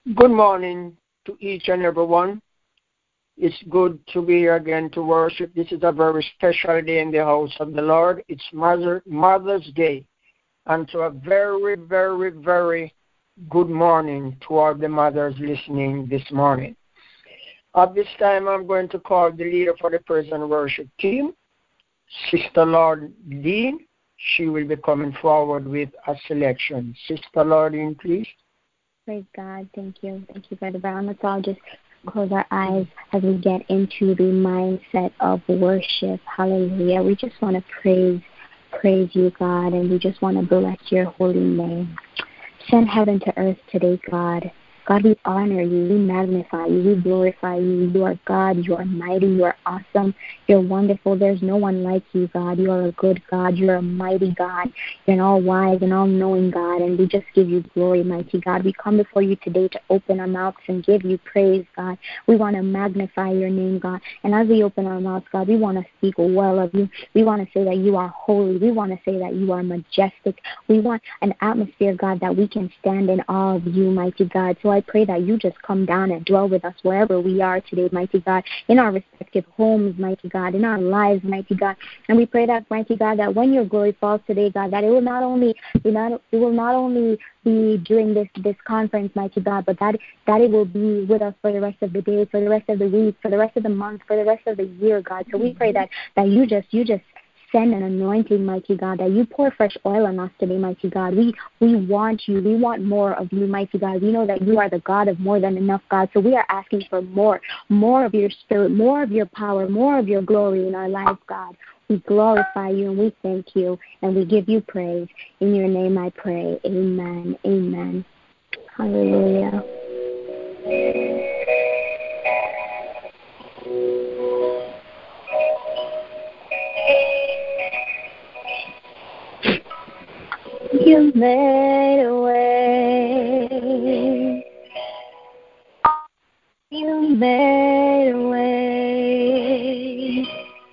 Good morning to each and every one. It's good to be here again to worship. This is a very special day in the house of the Lord. It's Mother's Day. And so a very, very, very good morning to all the mothers listening this morning. At this time, I'm going to call the leader for the praise and worship team, Sister Lord Dean. She will be coming forward with a selection. Sister Lordine, please. Praise God. Thank you. Thank you, Brother Brown. Let's all just close our eyes as we get into the mindset of worship. Hallelujah. We just want to praise you, God, and we just want to bless your holy name. Send heaven to earth today, God. God, we honor you, we magnify you, we glorify you. You are God, you are mighty, you are awesome, you're wonderful. There's no one like you, God. You are a good God, you're a mighty God, you're an all-wise and all-knowing God, and we just give you glory, mighty God. We come before you today to open our mouths and give you praise, God. We want to magnify your name, God, and as we open our mouths, God, we want to speak well of you. We want to say that you are holy. We want to say that you are majestic. We want an atmosphere, God, that we can stand in awe of you, mighty God. So I pray that you just come down and dwell with us wherever we are today, mighty God, in our respective homes, mighty God, in our lives, mighty God. And we pray that, mighty God, that when your glory falls today, God, that it will not only be during this conference, mighty God, but that it will be with us for the rest of the day, for the rest of the week, for the rest of the month, for the rest of the year, God. So we pray that you just send an anointing, mighty God, that you pour fresh oil on us today, mighty God. We want you. We want more of you, mighty God. We know that you are the God of more than enough, God. So we are asking for more of your spirit, more of your power, more of your glory in our lives, God. We glorify you and we thank you and we give you praise. In your name I pray. Amen. Amen. Hallelujah. You made a way. You made a way.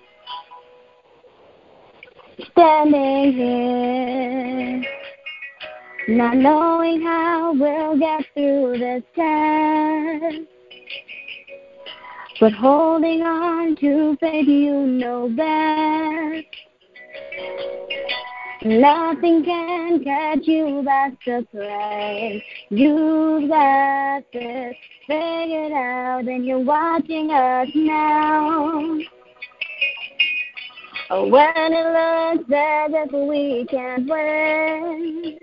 Standing here, not knowing how we'll get through this test, but holding on to faith you know best. Nothing can catch you by surprise. You've got this figured out, and you're watching us now. Oh, when it looks as if we can't win,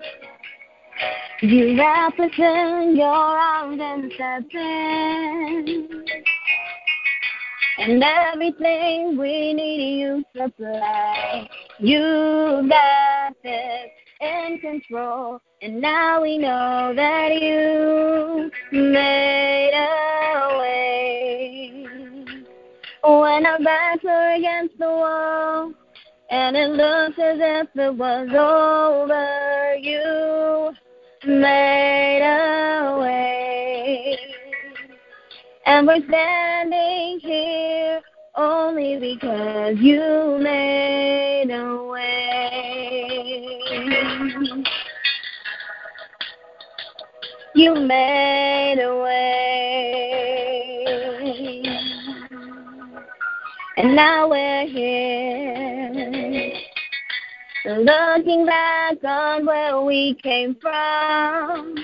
you wrap us in your arms and step in. And everything we need you supply. You got this in control, and now we know that you made a way. When our backs are against the wall, and it looks as if it was over, you made a way. And we're standing here only because you made a way. You made a way. And now we're here, looking back on where we came from.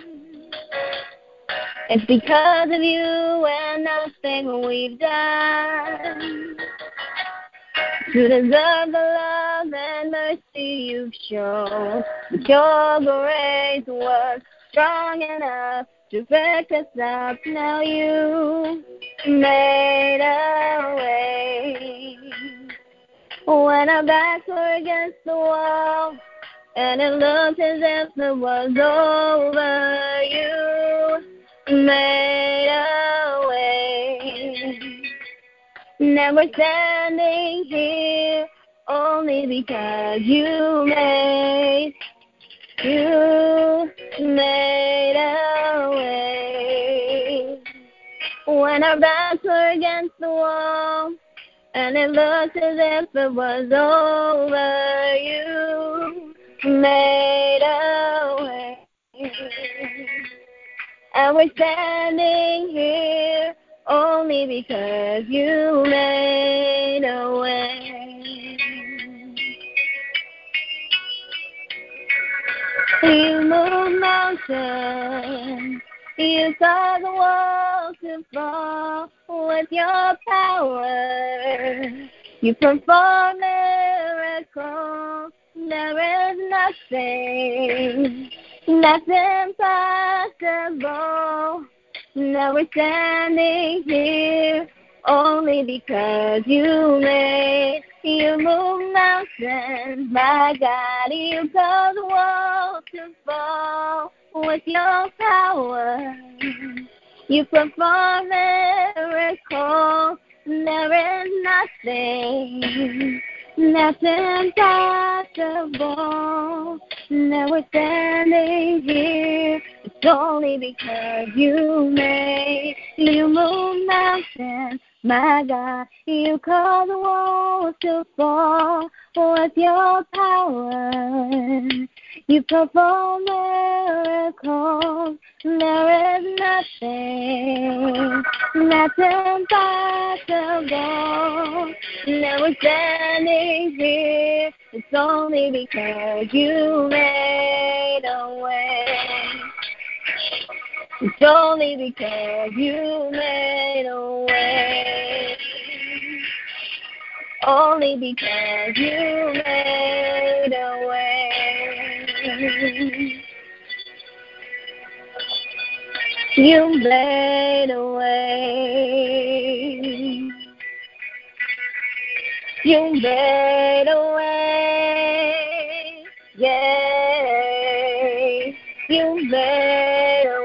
It's because of you and nothing we've done to deserve the love and mercy you've shown. But your grace was strong enough to pick us up. Now you made a way. When our backs were against the wall, and it looked as if it was over, you made a way. Now we're standing here only because you made a way. When our backs were against the wall, and it looked as if it was over, you made a way. And we're standing here only because you made a way. You move mountains, you cause the walls to fall with your power. You perform miracles, there is nothing that's impossible. Now we're standing here only because you made. You move mountains, my God. You cause walls to fall with your power. You perform miracles, there is nothing that's impossible. Now we're standing here, it's only because you made. You move mountains, my God. You cause the walls to fall with your power. You perform miracles, there is nothing that's impossible. Now we're standing here, it's only because you made a way. It's only because you made a way. Only because you made a way. You made a way. You made a way. Yeah. You made a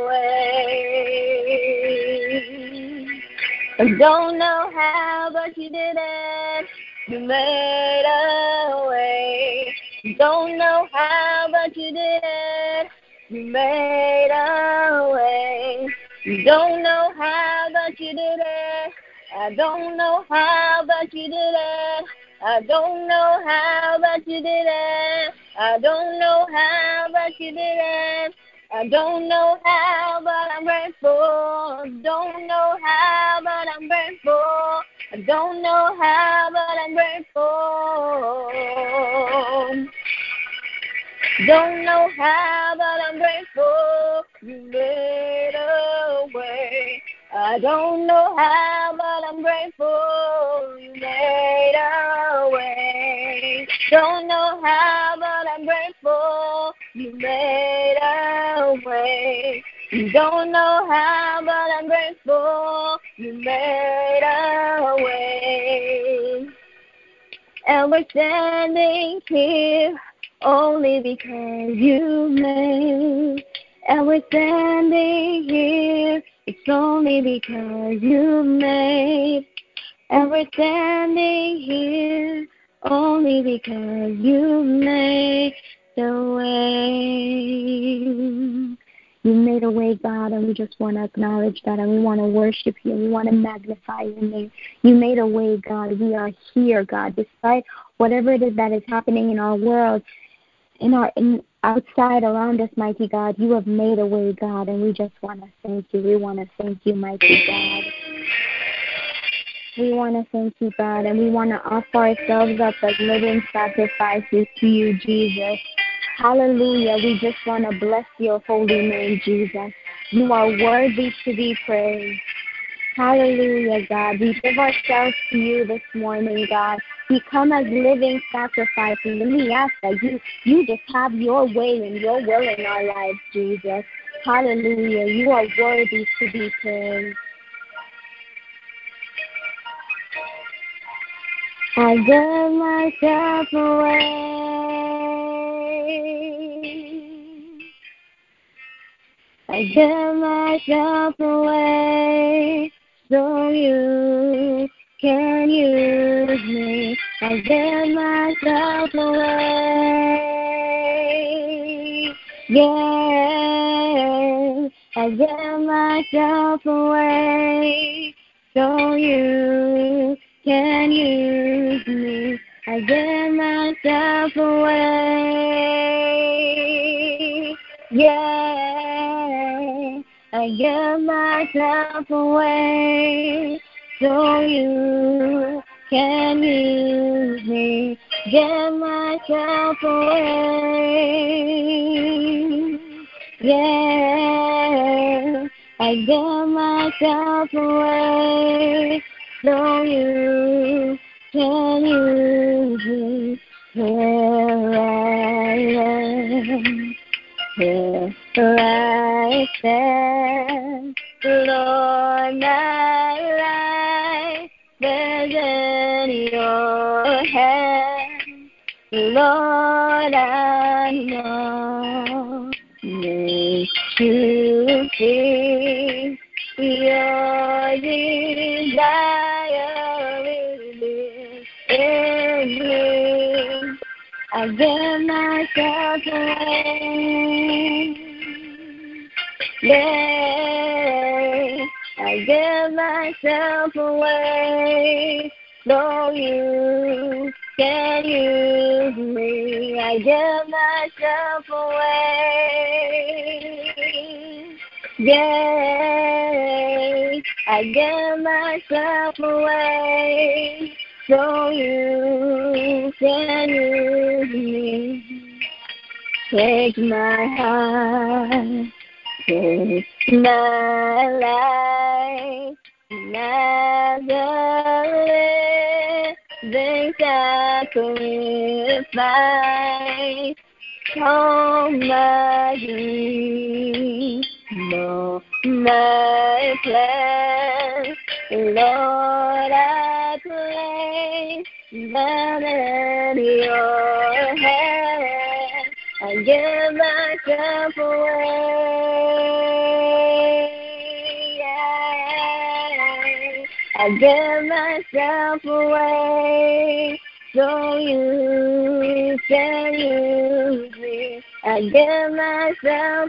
way. I don't know how, but you did it. You made a way. Don't know how, but you did it. You made a way. Don't know how, but you did it. I don't know how, but you did it. I don't know how, but you did it. I don't know how, but you did it. I don't know how, but I'm grateful. Don't know how, but I'm grateful. I don't know how, but I'm grateful. Don't know how, but I'm grateful. You made a way. I don't know how, but I'm grateful. You made a way. Don't know how, but I'm grateful. You made a way. Don't know how, but I'm grateful. You made a way. And we're standing here only because you made. And we're standing here, it's only because you made. And we're standing here only because you made the way. You made a way, God, and we just want to acknowledge that, and we want to worship you. We want to magnify your name. You made a way, God. We are here, God, despite whatever it is that is happening in our world, outside around us, mighty God. You have made a way, God, and we just want to thank you. We want to thank you, mighty God. We want to thank you, God, and we want to offer ourselves up as living sacrifices to you, Jesus. Hallelujah. We just want to bless your holy name, Jesus. You are worthy to be praised. Hallelujah, God. We give ourselves to you this morning, God. We come as living sacrifices, and we ask that you just have your way and your will in our lives, Jesus. Hallelujah. You are worthy to be praised. I give myself away. I give myself away so you can use me. I give myself away. Yeah, I give myself away so you can use me. I give myself away. Yeah, I I give myself away so you can use me. Give myself away. Yeah, I give myself away so you can use me. Here I am. Here I stand, Lord, my life is in your hands. Lord, I know me to see your desire is in me. I give myself away. Yeah, I give myself away so you can use me. I give myself away. Yeah, I give myself away so you can use me. Take my heart, take my life, as a living sacrifice. Oh, my dreams, no, my plans, Lord, I place them in your hands. I give myself away. I give myself away so you can use me. I give myself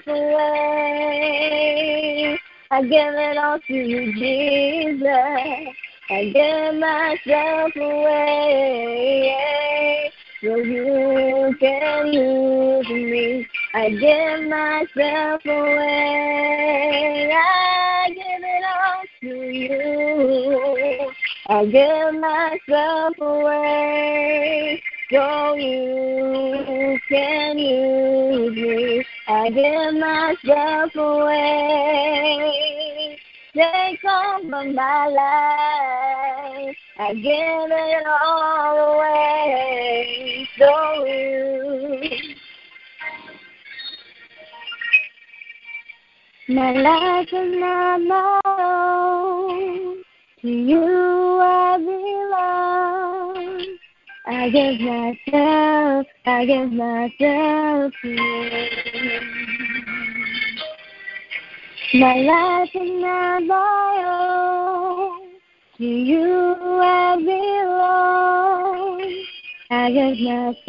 away. I give it all to you, Jesus. I give myself away so you can use me. I give myself away. I give it all to you. I give myself away so you can use me. I give myself away. Take over my life. I give it all away so you. My life is not my own. To you I belong. I give myself to you. My life is not my own. To you I belong. I give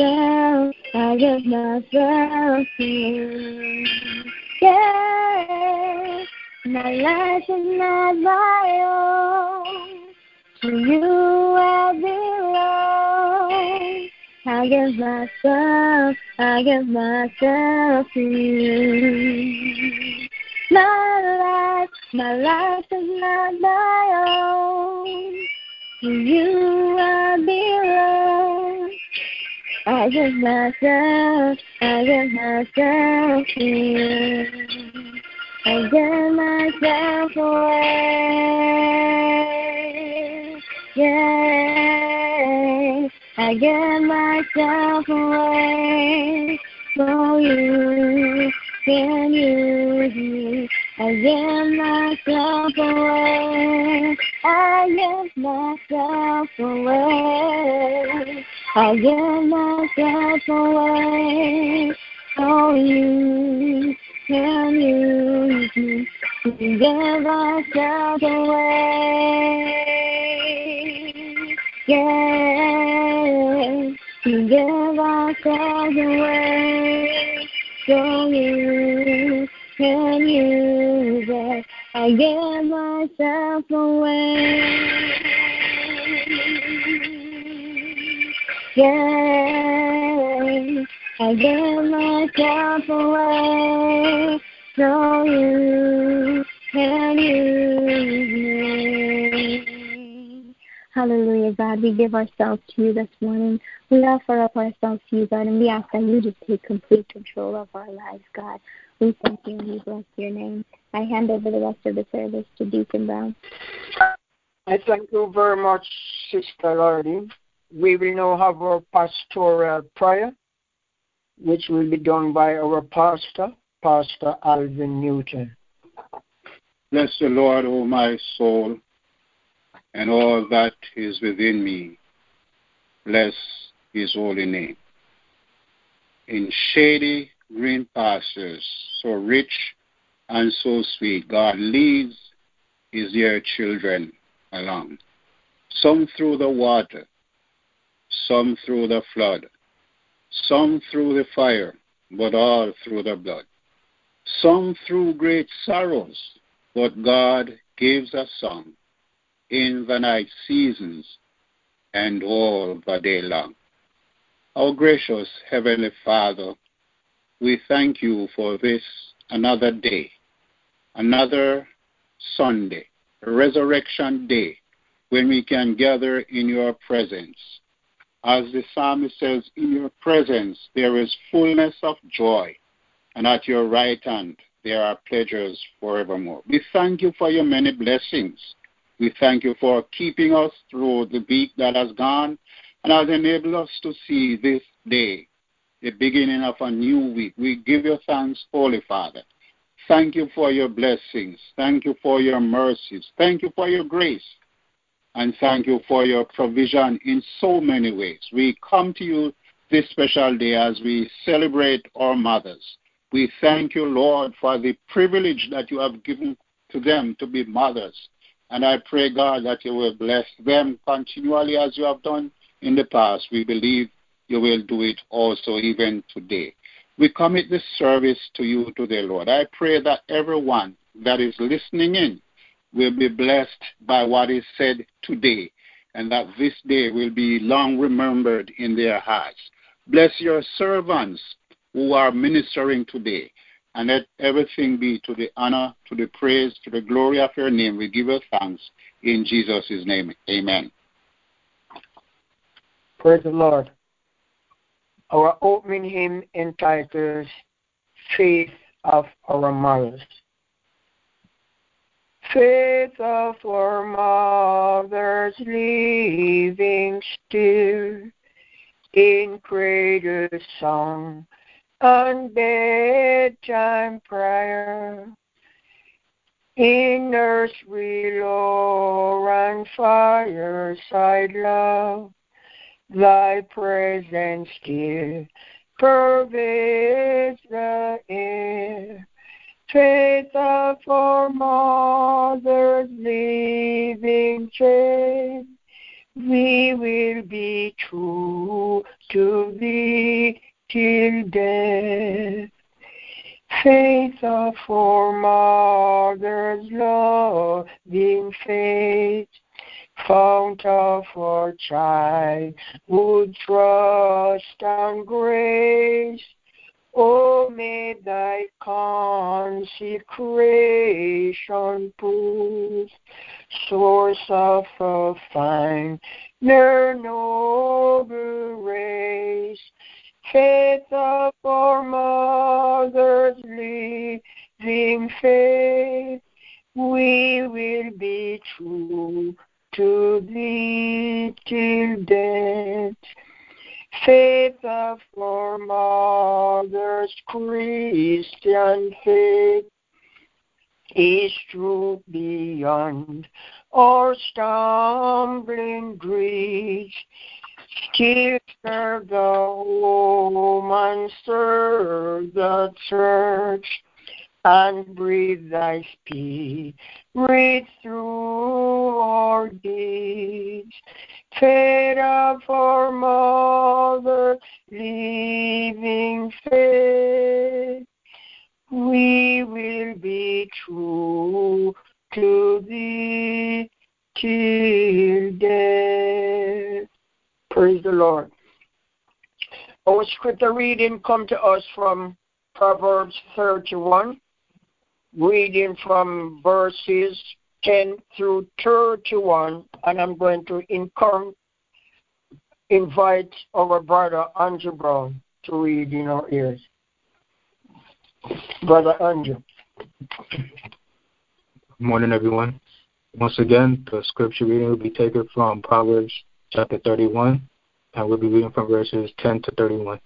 myself to you. Yeah, my life is not my own. To you I belong. I give myself to you. My life is not my own. To you I belong. I give myself to you. I give myself away. Yeah, I give myself away so you can use me. I give myself away. I give myself away. I give myself away so you can use me. I give myself away. Yeah, to give myself away so you can use it. I give myself away. Yeah, I give myself away so you name. Hallelujah, God. We give ourselves to you this morning. We offer up ourselves to you, God, and we ask that you just take complete control of our lives, God. We thank you and we bless your name. I hand over the rest of the service to Deacon Brown. I thank you very much, Sister Lordy. We will now have our pastoral prayer, which will be done by our pastor, Pastor Alvin Newton. Bless the Lord, O my soul, and all that is within me. Bless his holy name. In shady green pastures, so rich and so sweet, God leads his dear children along. Some through the water, some through the flood, some through the fire, but all through the blood. Some through great sorrows, but God gives a song in the night seasons and all the day long. Our gracious Heavenly Father, we thank you for this another day, another Sunday, Resurrection Day, when we can gather in your presence. As the psalmist says, in your presence there is fullness of joy, and at your right hand there are pleasures forevermore. We thank you for your many blessings. We thank you for keeping us through the week that has gone and has enabled us to see this day, the beginning of a new week. We give you thanks, Holy Father. Thank you for your blessings. Thank you for your mercies. Thank you for your grace. And thank you for your provision in so many ways. We come to you this special day as we celebrate our mothers. We thank you, Lord, for the privilege that you have given to them to be mothers. And I pray, God, that you will bless them continually as you have done in the past. We believe you will do it also even today. We commit this service to you today, Lord. I pray that everyone that is listening in will be blessed by what is said today, and that this day will be long remembered in their hearts. Bless your servants who are ministering today, and let everything be to the honor, to the praise, to the glory of your name. We give you thanks in Jesus' name. Amen. Praise the Lord. Our opening hymn entitled Faith of Our Mothers. Faith of our mothers living still in cradle song and bedtime prayer, in nursery lore and fireside love, thy presence still pervades the air. Faith of our mothers living chain, we will be true to thee till death. Faith of our mothers loving faith, fount of our childhood trust and grace, oh, may thy consecration prove source of a finer noble race. Faith of our mothers living faith, we will be true to thee till death. Faith of our mothers, Christian faith, is true beyond our stumbling breach. Still serve the home and serve the church, and breathe thy spirit through our deeds. Faith of our mother, living faith, we will be true to thee till death. Praise the Lord. Our scripture reading come to us from Proverbs 31, reading from verses 10 through 31, and I'm going to invite our brother Andrew Brown to read in our ears. Brother Andrew. Good morning, everyone. Once again, the scripture reading will be taken from Proverbs chapter 31, and we'll be reading from verses 10 to 31.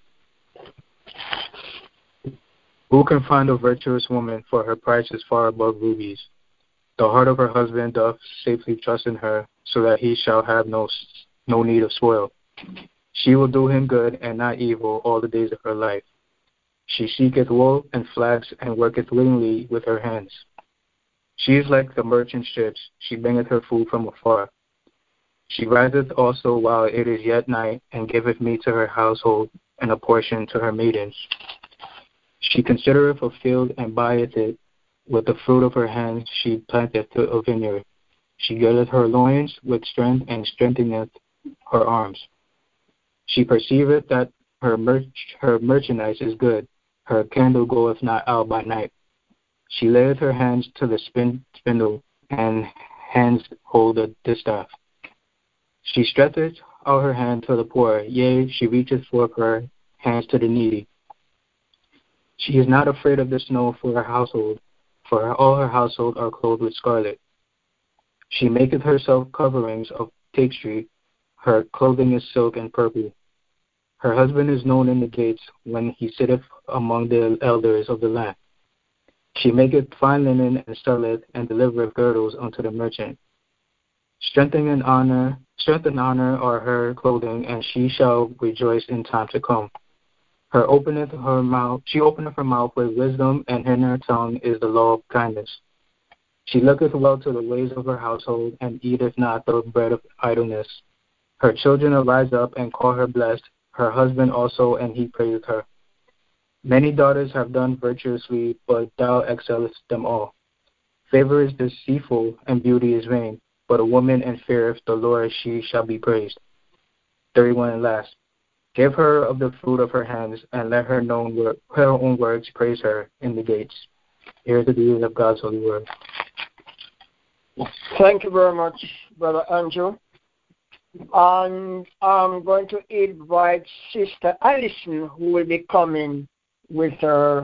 Who can find a virtuous woman, for her price is far above rubies? The heart of her husband doth safely trust in her, so that he shall have no need of spoil. She will do him good and not evil all the days of her life. She seeketh wool and flax, and worketh willingly with her hands. She is like the merchant ships, she bringeth her food from afar. She riseth also while it is yet night, and giveth meat to her household, and a portion to her maidens. She considereth a field, and buyeth it. With the fruit of her hands she planteth a vineyard. She girdeth her loins with strength, and strengtheneth her arms. She perceiveth that her merchandise is good. Her candle goeth not out by night. She layeth her hands to the spindle, and hands hold the distaff. She stretcheth out her hand to the poor, yea, she reacheth forth her hands to the needy. She is not afraid of the snow for her household, for all her household are clothed with scarlet. She maketh herself coverings of tapestry, her clothing is silk and purple. Her husband is known in the gates, when he sitteth among the elders of the land. She maketh fine linen, and selleth, and delivereth girdles unto the merchant. Strength and honor are her clothing, and she shall rejoice in time to come. She openeth her mouth with wisdom, and in her tongue is the law of kindness. She looketh well to the ways of her household, and eateth not the bread of idleness. Her children arise up and call her blessed, her husband also, and he praiseth her. Many daughters have done virtuously, but thou excellest them all. Favor is deceitful, and beauty is vain, but a woman and feareth the Lord, she shall be praised. 31 and last. Give her of the fruit of her hands, and let her own words praise her in the gates. Here is the reading of God's holy word. Thank you very much, Brother Andrew. And I'm going to invite Sister Allison, who will be coming with her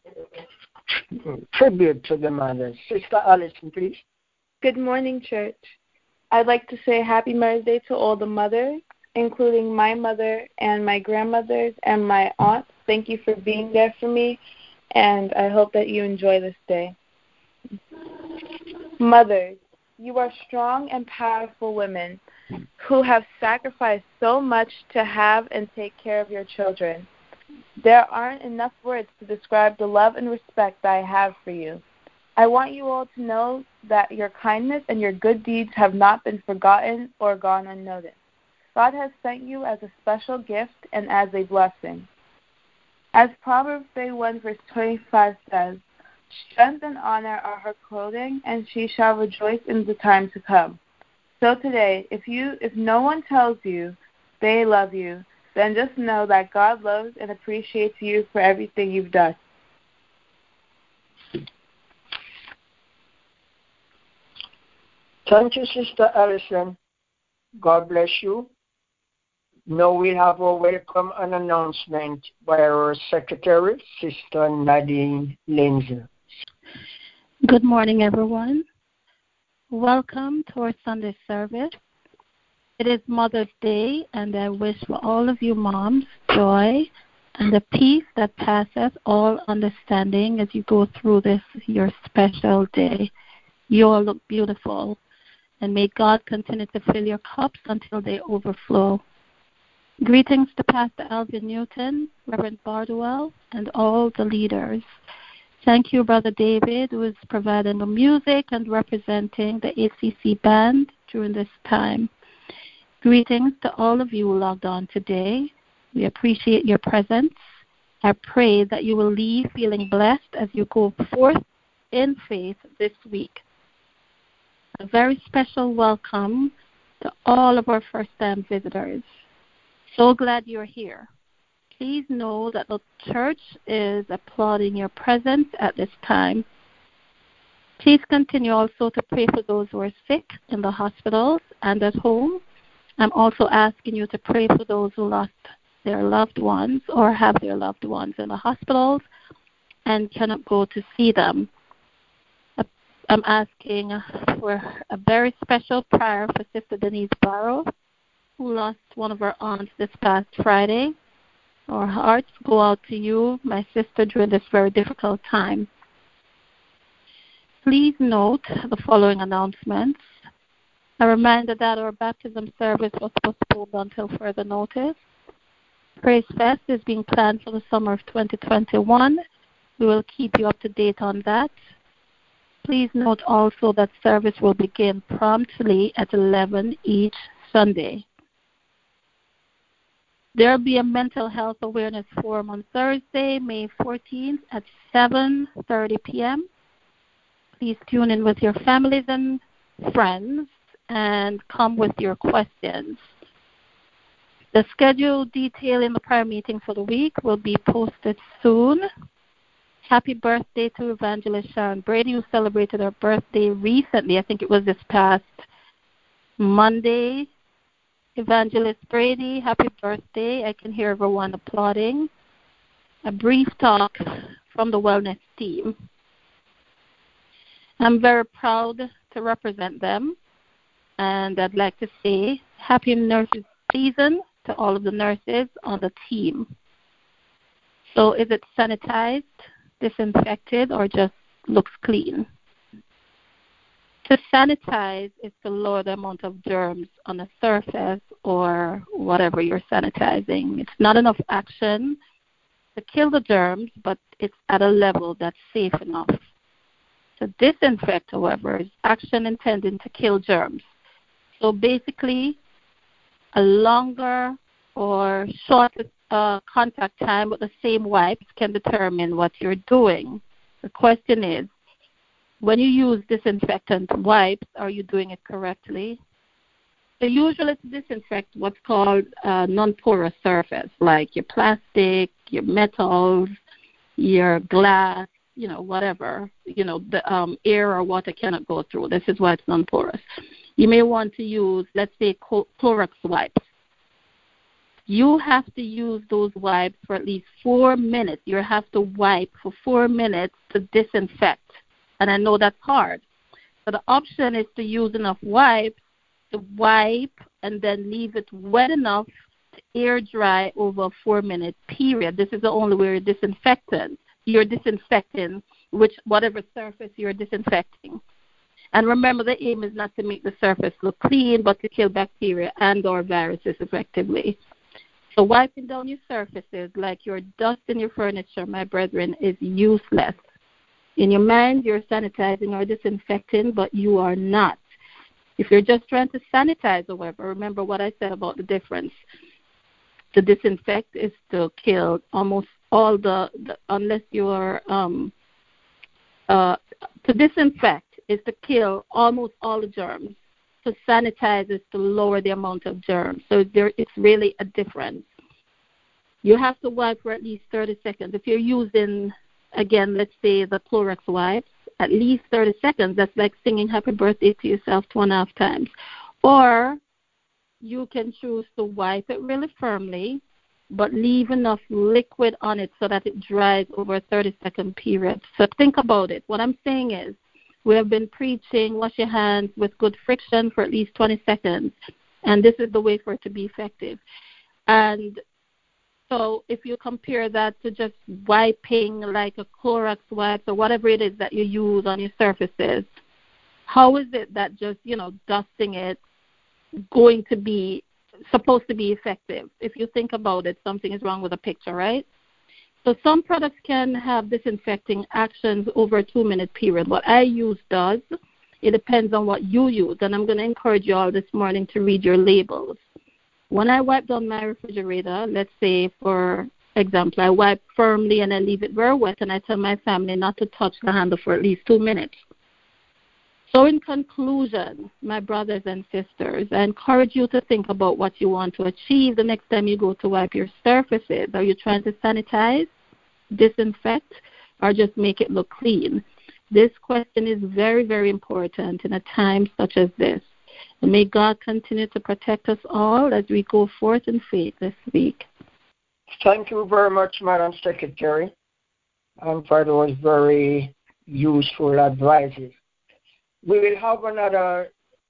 tribute to the mothers. Sister Allison, please. Good morning, church. I'd like to say Happy Mother's Day to all the mothers, including my mother and my grandmothers and my aunts. Thank you for being there for me, and I hope that you enjoy this day. Mothers, you are strong and powerful women who have sacrificed so much to have and take care of your children. There aren't enough words to describe the love and respect that I have for you. I want you all to know that your kindness and your good deeds have not been forgotten or gone unnoticed. God has sent you as a special gift and as a blessing. As Proverbs 31 verse 25 says, strength and honor are her clothing, and she shall rejoice in the time to come. So today, if no one tells you they love you, then just know that God loves and appreciates you for everything you've done. Thank you, Sister Allison. God bless you. Now we have a welcome and announcement by our secretary, Sister Nadine Lindsay. Good morning, everyone. Welcome to our Sunday service. It is Mother's Day, and I wish for all of you moms joy and the peace that passeth all understanding as you go through this, your special day. You all look beautiful, and may God continue to fill your cups until they overflow. Greetings to Pastor Alvin Newton, Reverend Bardwell, and all the leaders. Thank you, Brother David, who is providing the music and representing the ACC band during this time. Greetings to all of you logged on today. We appreciate your presence. I pray that you will leave feeling blessed as you go forth in faith this week. A very special welcome to all of our first-time visitors. So glad you're here. Please know that the church is applauding your presence at this time. Please continue also to pray for those who are sick in the hospitals and at home. I'm also asking you to pray for those who lost their loved ones or have their loved ones in the hospitals and cannot go to see them. I'm asking for a very special prayer for Sister Denise Barrow, who lost one of her aunts this past Friday. Our hearts go out to you, my sister, during this very difficult time. Please note the following announcements. A reminder that our baptism service was postponed until further notice. Praise Fest is being planned for the summer of 2021. We will keep you up to date on that. Please note also that service will begin promptly at 11 each Sunday. There will be a mental health awareness forum on Thursday, May 14th at 7:30 p.m. Please tune in with your families and friends and come with your questions. The schedule detailing the prayer meeting for the week will be posted soon. Happy birthday to Evangelist Sharon Brady, who celebrated her birthday recently. I think it was this past Monday. Evangelist Brady, happy birthday. I can hear everyone applauding. A brief talk from the wellness team. I'm very proud to represent them, and I'd like to say happy nurses season to all of the nurses on the team. So is it sanitized, disinfected, or just looks clean? To sanitize is to lower the amount of germs on the surface or whatever you're sanitizing. It's not enough action to kill the germs, but it's at a level that's safe enough. To disinfect, however, is action intended to kill germs. So basically, a longer or shorter contact time with the same wipes can determine what you're doing. The question is, when you use disinfectant wipes, are you doing it correctly? So usually to disinfect what's called a non-porous surface, like your plastic, your metals, your glass, whatever, the air or water cannot go through. This is why it's non-porous. You may want to use, let's say, Clorox wipes. You have to use those wipes for at least 4 minutes. You have to wipe for 4 minutes to disinfect. And I know that's hard. So the option is to use enough wipes to wipe and then leave it wet enough to air dry over a 4-minute period. This is the only way you're disinfecting whatever surface you're disinfecting. And remember, the aim is not to make the surface look clean, but to kill bacteria and or viruses effectively. So wiping down your surfaces like your dust in your furniture, my brethren, is useless. In your mind, you're sanitizing or disinfecting, but you are not. If you're just trying to sanitize, however, remember what I said about the difference. To disinfect is to kill almost all unless you're, to disinfect is to kill almost all the germs. To sanitize is to lower the amount of germs. So it's really a difference. You have to wipe for at least 30 seconds. If you're using, again, let's say the Clorox wipes, at least 30 seconds. That's like singing happy birthday to yourself 2.5 times. Or you can choose to wipe it really firmly, but leave enough liquid on it so that it dries over a 30-second period. So think about it. What I'm saying is, we have been preaching wash your hands with good friction for at least 20 seconds, and this is the way for it to be effective. And so if you compare that to just wiping like a Clorox wipe or whatever it is that you use on your surfaces, how is it that just, dusting it supposed to be effective? If you think about it, something is wrong with the picture, right? So some products can have disinfecting actions over a 2-minute period. What I use does. It depends on what you use. And I'm going to encourage you all this morning to read your labels. When I wipe down my refrigerator, let's say, for example, I wipe firmly and I leave it very wet, and I tell my family not to touch the handle for at least 2 minutes. So in conclusion, my brothers and sisters, I encourage you to think about what you want to achieve the next time you go to wipe your surfaces. Are you trying to sanitize, disinfect, or just make it look clean? This question is very, very important in a time such as this. And may God continue to protect us all as we go forth in faith this week. Thank you very much, Madam Secretary, and for those very useful advices. We will have another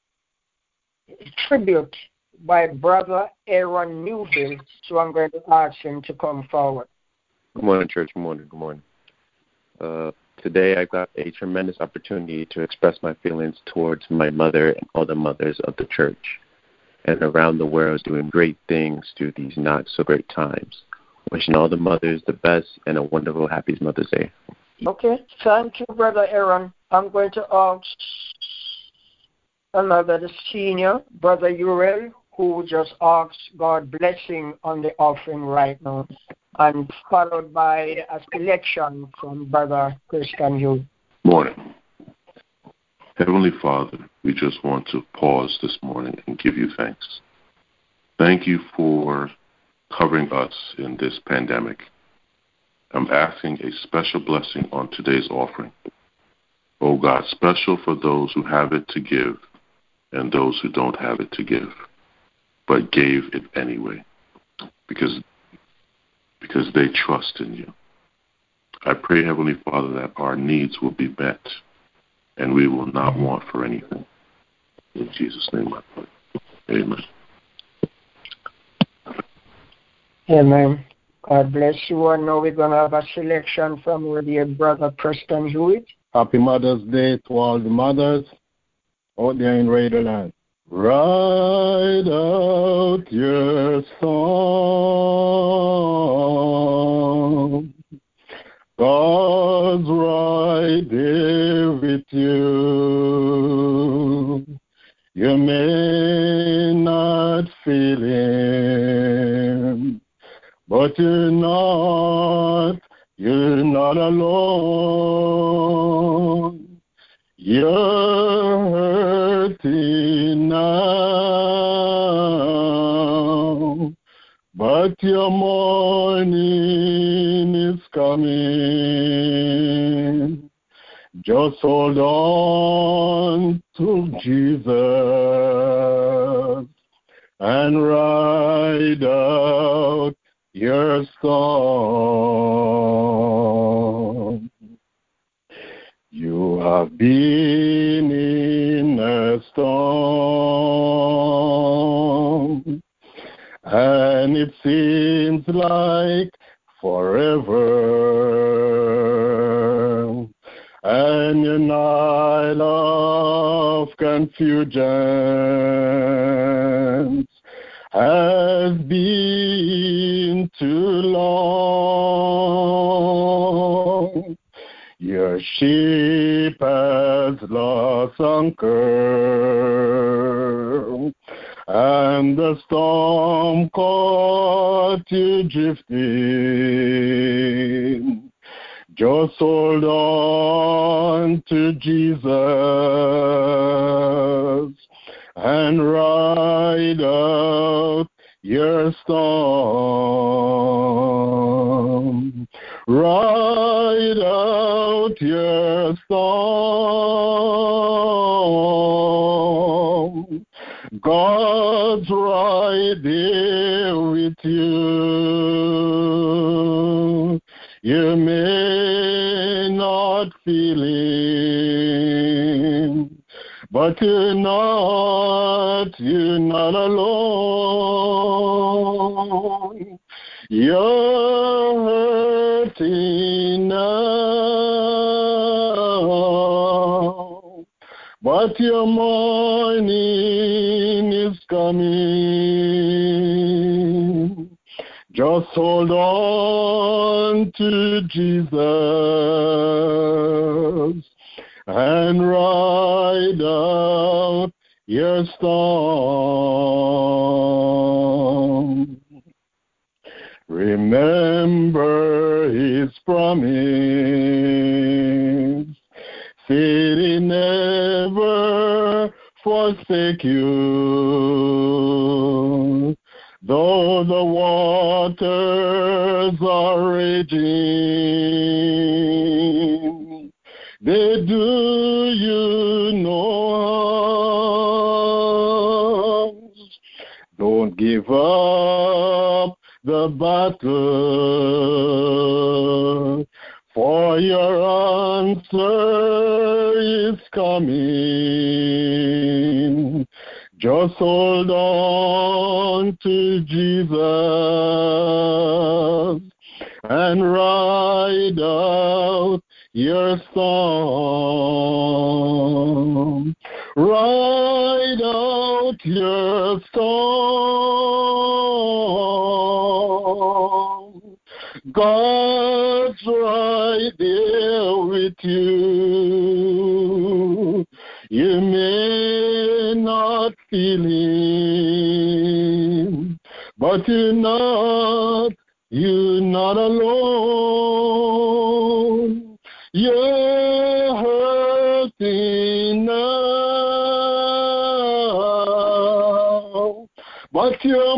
tribute by Brother Aaron Newville, so I'm going to ask him to come forward. Good morning, church. Good morning. Good morning. Today I got a tremendous opportunity to express my feelings towards my mother and all the mothers of the church and around the world doing great things through these not-so-great times. Wishing all the mothers the best and a wonderful, happy Mother's Day. Okay. Thank you, Brother Aaron. I'm going to ask another senior, Brother Uriel, who just asked God blessing on the offering right now, and followed by a selection from Brother Christian Hughes. Morning. Heavenly Father, we just want to pause this morning and give you thanks. Thank you for covering us in this pandemic. I'm asking a special blessing on today's offering. Oh God, special for those who have it to give and those who don't have it to give, but gave it anyway because they trust in you. I pray, Heavenly Father, that our needs will be met and we will not want for anything. In Jesus' name I pray. Amen. Amen. God bless you. And now we're going to have a selection from our dear Brother Preston Hewitt. Happy Mother's Day to all the mothers out there in Radio Land. Write out your song. God's right there with you. You may not feel Him, but you're not alone. You're hurting now, but your morning is coming. Just hold on to Jesus and ride out your song. You have been in a storm, and it seems like forever, and your night of confusion has been too long. Your ship has lost anchor, and the storm caught you drifting. Just hold on to Jesus and ride out your storm. Ride out your storm. God's right there with you. You may not feel Him, but you're not alone. You're hurting now, but your morning is coming. Just hold on to Jesus and ride out your storm. Remember His promise, said He never forsake you. Though the waters are raging, they do you no harm. Don't give up the battle, for your answer is coming. Just hold on to Jesus and ride out your storm. Ride out your storm. God's right there with you. You may not feel him, but you're not alone. You're hurting now, but your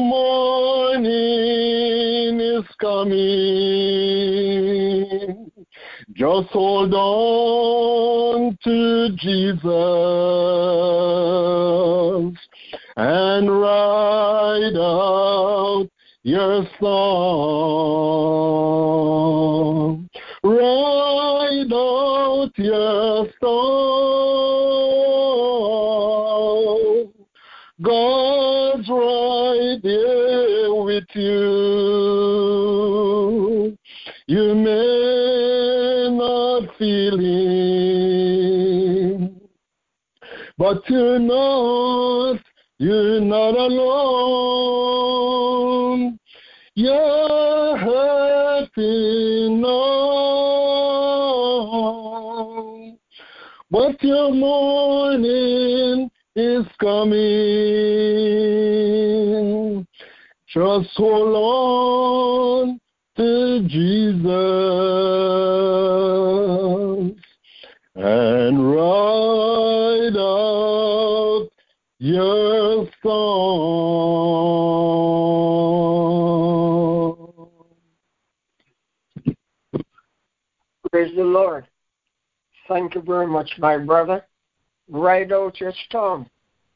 morning is coming. Just hold on to Jesus and ride out your storm. Ride out your storm. God's right there with you. You may not feel him, but you're not alone. You're hurting now, but your morning is coming. Just hold on to Jesus and ride out your storm. Praise the Lord. Thank you very much, my brother. Ride out your storm.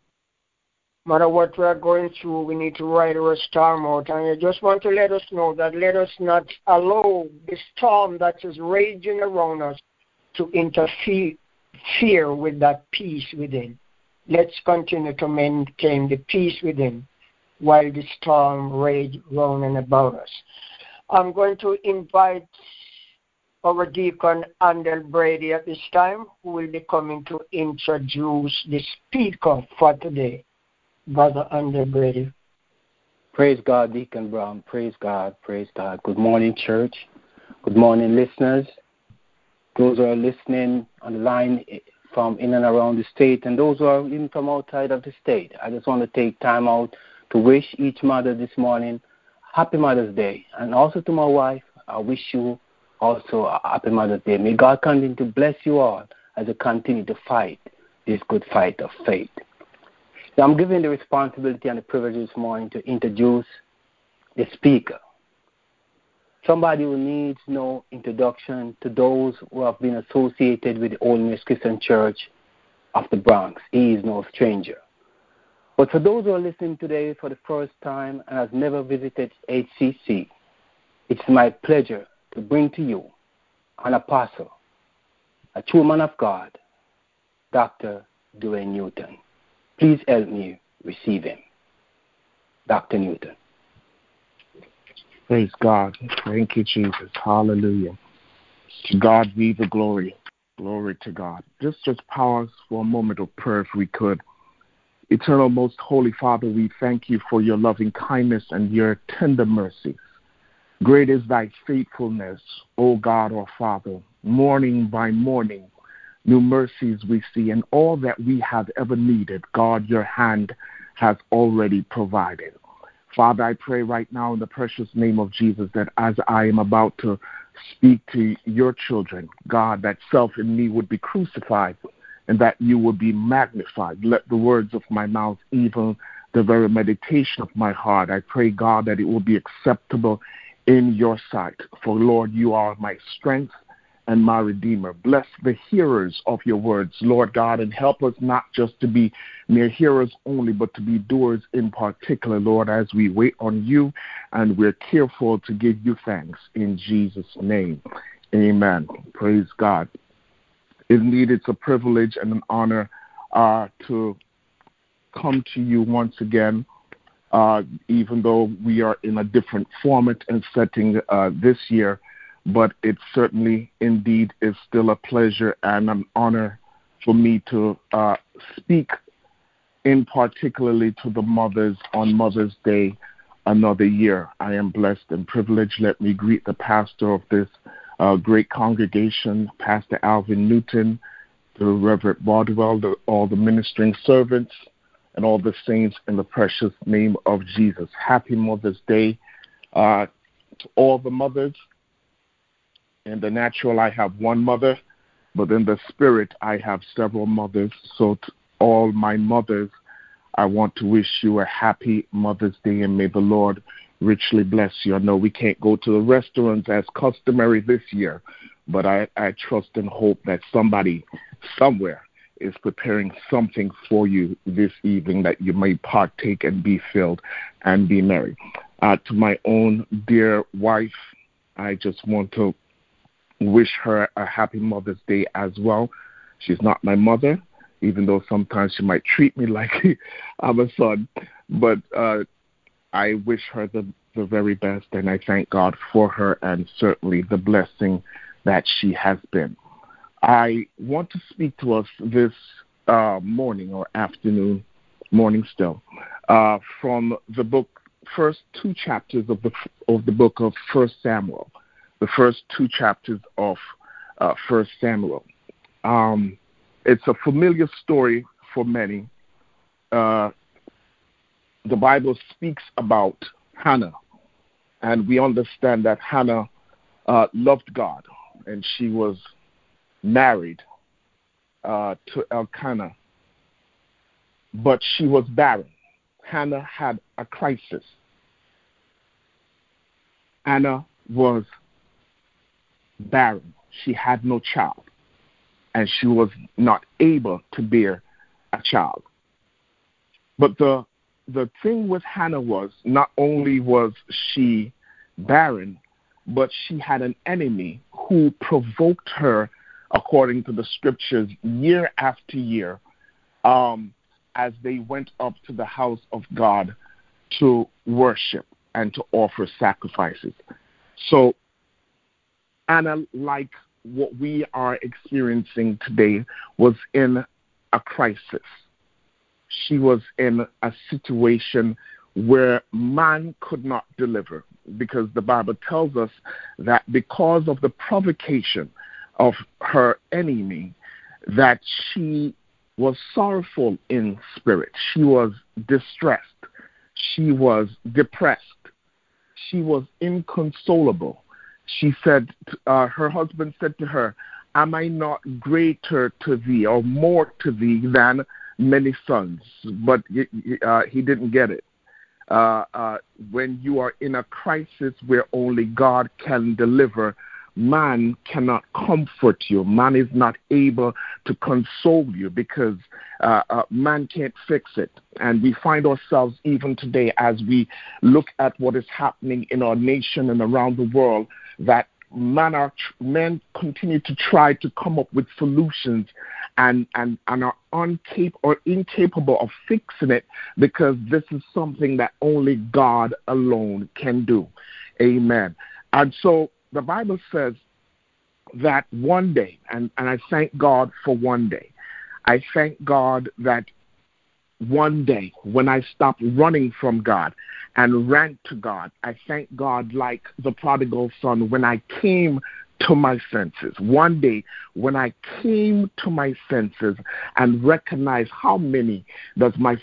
No matter what we are going through, we need to ride our storm out. And I just want to let us know that let us not allow the storm that is raging around us to interfere with that peace within. Let's continue to maintain the peace within while the storm rages round and about us. I'm going to invite our deacon Andel Brady at this time, who will be coming to introduce the speaker for today. Brother Andel Brady. Praise God, Deacon Brown. Praise God. Praise God. Good morning, church. Good morning, listeners. Those who are listening on the line from in and around the state, and those who are even from outside of the state. I just want to take time out to wish each mother this morning Happy Mother's Day. And also to my wife, I wish you also a Happy Mother's Day. May God continue to bless you all as you continue to fight this good fight of faith. Now, I'm given the responsibility and the privilege this morning to introduce the speaker. Somebody who needs no introduction to those who have been associated with the Holiness Christian Church of the Bronx. He is no stranger. But for those who are listening today for the first time and have never visited HCC, it's my pleasure to bring to you an apostle, a true man of God, Dr. Dwayne Newton. Please help me receive him. Dr. Newton. Praise God. Thank you, Jesus. Hallelujah. To God be the glory. Glory to God. Just pause for a moment of prayer if we could. Eternal, most holy Father, we thank you for your loving kindness and your tender mercies. Great is thy faithfulness, O God, our Father. Morning by morning, new mercies we see, and all that we have ever needed, God, your hand has already provided. Father, I pray right now in the precious name of Jesus that as I am about to speak to your children, God, that self in me would be crucified and that you would be magnified. Let the words of my mouth, even the very meditation of my heart, I pray, God, that it will be acceptable in your sight. For, Lord, you are my strength and my Redeemer. Bless the hearers of your words, Lord God, and help us not just to be mere hearers only, but to be doers in particular, Lord, as we wait on you and we're careful to give you thanks. In Jesus' name, amen. Praise God. Indeed, it's a privilege and an honor to come to you once again, even though we are in a different format and setting this year. But it certainly, indeed, is still a pleasure and an honor for me to speak in particularly to the mothers on Mother's Day another year. I am blessed and privileged. Let me greet the pastor of this great congregation, Pastor Alvin Newton, the Reverend Bardwell, all the ministering servants, and all the saints in the precious name of Jesus. Happy Mother's Day to all the mothers. In the natural, I have one mother, but in the spirit, I have several mothers. So to all my mothers, I want to wish you a happy Mother's Day, and may the Lord richly bless you. I know we can't go to the restaurants as customary this year, but I trust and hope that somebody somewhere is preparing something for you this evening that you may partake and be filled and be merry. To my own dear wife, I just want to wish her a happy Mother's Day as well. She's not my mother, even though sometimes she might treat me like I'm a son. But I wish her the very best, and I thank God for her and certainly the blessing that she has been. I want to speak to us this morning or afternoon, morning still, from the book, first two chapters of the book of 1 Samuel. The first two chapters of 1 Samuel. It's a familiar story for many. The Bible speaks about Hannah, and we understand that Hannah loved God, and she was married to Elkanah, but she was barren. Hannah had a crisis. Hannah was barren. She had no child, and she was not able to bear a child. But the thing with Hannah was, not only was she barren, but she had an enemy who provoked her, according to the scriptures, year after year, as they went up to the house of God to worship and to offer sacrifices. So Anna, like what we are experiencing today, was in a crisis. She was in a situation where man could not deliver, because the Bible tells us that because of the provocation of her enemy, that she was sorrowful in spirit. She was distressed. She was depressed. She was inconsolable. She said, her husband said to her, "Am I not greater to thee or more to thee than many sons?" But he didn't get it. When you are in a crisis where only God can deliver, man cannot comfort you. Man is not able to console you, because man can't fix it. And we find ourselves even today, as we look at what is happening in our nation and around the world, that men continue to try to come up with solutions and are incapable of fixing it, because this is something that only God alone can do. Amen. And so the Bible says that one day, and I thank God for one day. I thank God that one day when I stopped running from God and ran to God, I thank God, like the prodigal son, when I came to my senses. One day when I came to my senses and recognized how many does my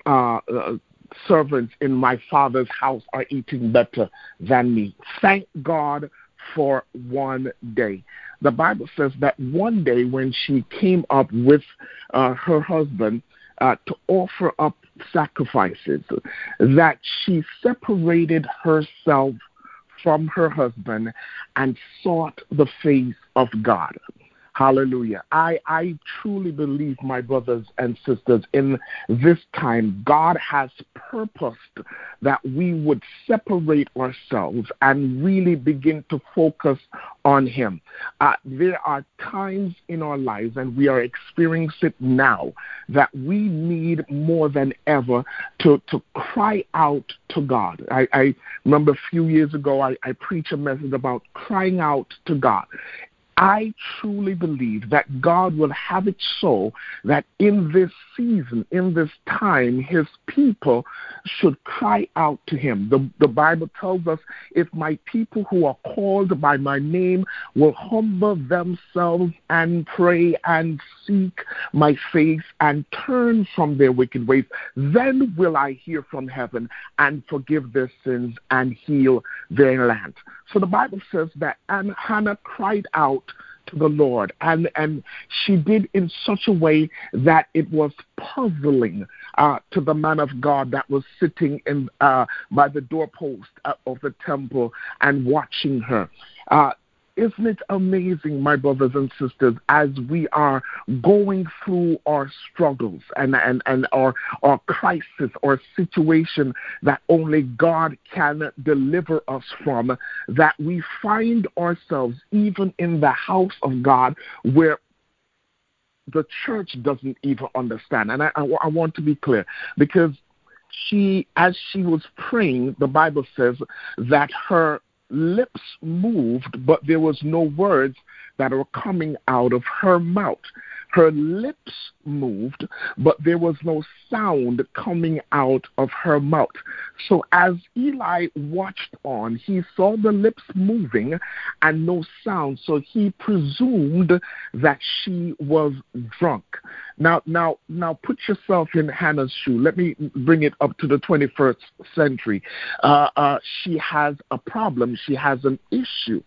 servants in my Father's house are eating better than me. Thank God for one day. The Bible says that one day when she came up with her husband to offer up sacrifices, that she separated herself from her husband and sought the face of God. Hallelujah. I truly believe, my brothers and sisters, in this time, God has purposed that we would separate ourselves and really begin to focus on Him. There are times in our lives, and we are experiencing it now, that we need more than ever to cry out to God. I remember a few years ago, I preached a message about crying out to God. I truly believe that God will have it so that in this season, in this time, His people should cry out to Him. The Bible tells us, if my people who are called by my name will humble themselves and pray and seek my face and turn from their wicked ways, then will I hear from heaven and forgive their sins and heal their land. So the Bible says that Hannah cried out to the Lord, and she did in such a way that it was puzzling to the man of God that was sitting in by the doorpost of the temple and watching her. Isn't it amazing, my brothers and sisters, as we are going through our struggles and our crisis or situation that only God can deliver us from, that we find ourselves even in the house of God where the church doesn't even understand. And I want to be clear, because as she was praying, the Bible says that her lips moved, but there was no words that were coming out of her mouth. Her lips moved, but there was no sound coming out of her mouth. So as Eli watched on, he saw the lips moving and no sound, so he presumed that she was drunk. Now put yourself in Hannah's shoe. Let me bring it up to the 21st century. She has a problem. She has an issue.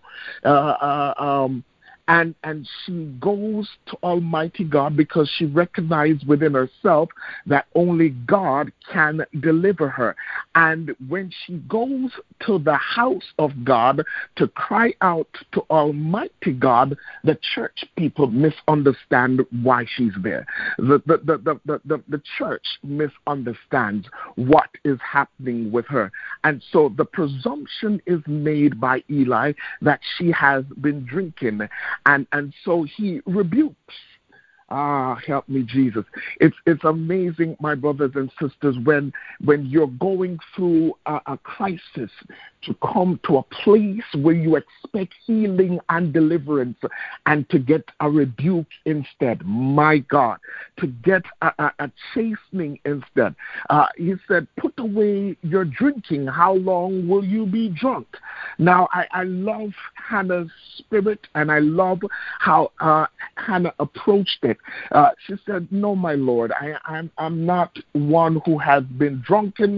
And she goes to Almighty God because she recognized within herself that only God can deliver her. And when she goes to the house of God to cry out to Almighty God, the church people misunderstand why she's there. The church misunderstands what is happening with her. And so the presumption is made by Eli that she has been drinking. And so he rebukes. Help me, Jesus. It's amazing, my brothers and sisters, when you're going through a crisis, to come to a place where you expect healing and deliverance and to get a rebuke instead. My God, to get a chastening instead. He said, put away your drinking. How long will you be drunk? Now, I love Hannah's spirit, and I love how Hannah approached it. She said, no, my Lord, I'm not one who has been drinking.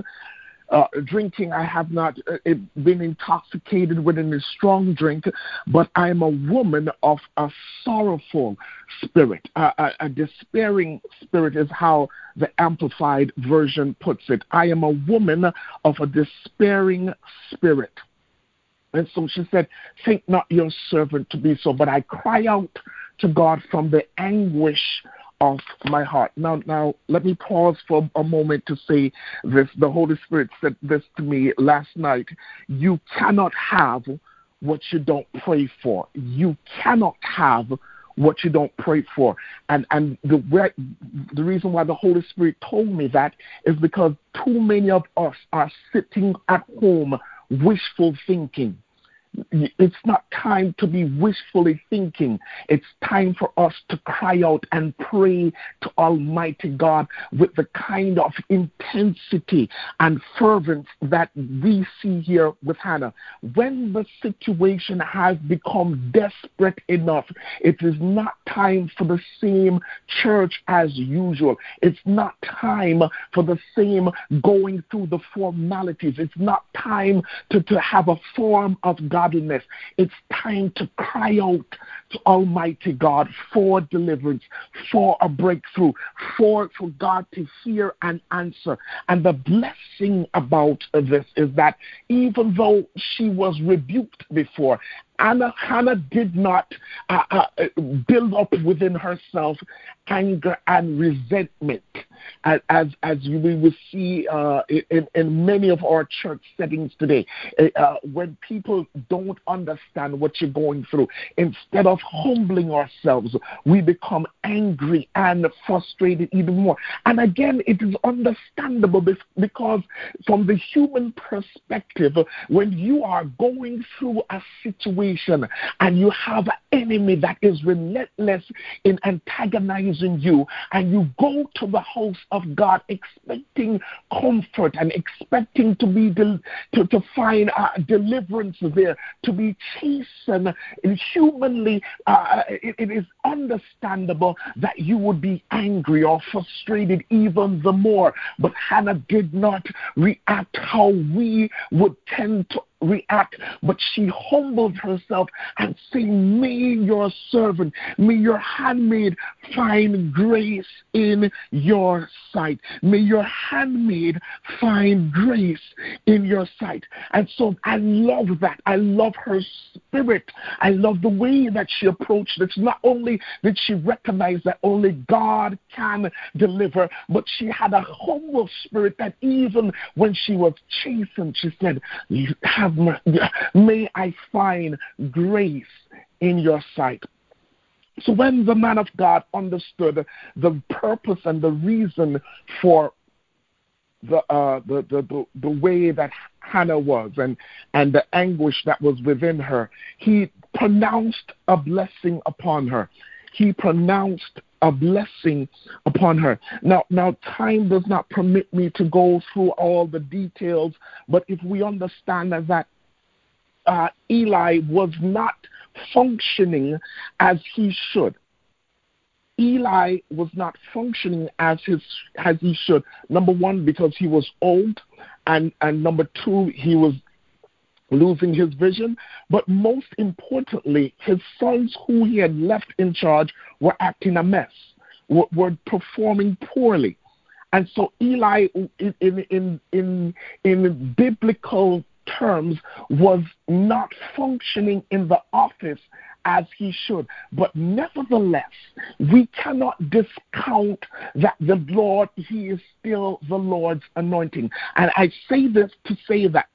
I have not been intoxicated with any strong drink, but I am a woman of a sorrowful spirit. A despairing spirit is how the Amplified Version puts it. I am a woman of a despairing spirit. And so she said, think not your servant to be so, but I cry out to God from the anguish of my heart. Now, let me pause for a moment to say this. The Holy Spirit said this to me last night. You cannot have what you don't pray for. You cannot have what you don't pray for. And the reason why the Holy Spirit told me that is because too many of us are sitting at home wishful thinking. It's not time to be wishfully thinking. It's time for us to cry out and pray to Almighty God with the kind of intensity and fervence that we see here with Hannah. When the situation has become desperate enough, it is not time for the same church as usual. It's not time for the same going through the formalities. It's not time to have a form of God ungodliness. It's time to cry out to Almighty God for deliverance, for a breakthrough, for God to hear and answer. And the blessing about this is that even though she was rebuked before, Hannah did not build up within herself anger and resentment, as we will see in many of our church settings today. When people don't understand what you're going through, instead of humbling ourselves, we become angry and frustrated even more. And again, it is understandable because from the human perspective, when you are going through a situation and you have an enemy that is relentless in antagonizing you, and you go to the house of God expecting comfort and expecting to be to find deliverance there, to be chastened, humanly it is understandable that you would be angry or frustrated even the more. But Hannah did not react how we would tend to react, but she humbled herself and said, may your servant, may your handmaid find grace in your sight. May your handmaid find grace in your sight. And so I love that. I love her spirit. I love the way that she approached it. Not only did she recognize that only God can deliver, but she had a humble spirit that even when she was chastened, she said, may I find grace in your sight. So when the man of God understood the purpose and the reason for the way that Hannah was and the anguish that was within her, he pronounced a blessing upon her. He pronounced a blessing upon her. Now, time does not permit me to go through all the details, but if we understand that Eli was not functioning as he should. Eli was not functioning as he should. Number one, because he was old, and number two, he was losing his vision. But most importantly, his sons who he had left in charge were acting a mess, were performing poorly. And so Eli, in biblical terms, was not functioning in the office as he should. But nevertheless, we cannot discount that the Lord, he is still the Lord's anointing. And I say this to say that.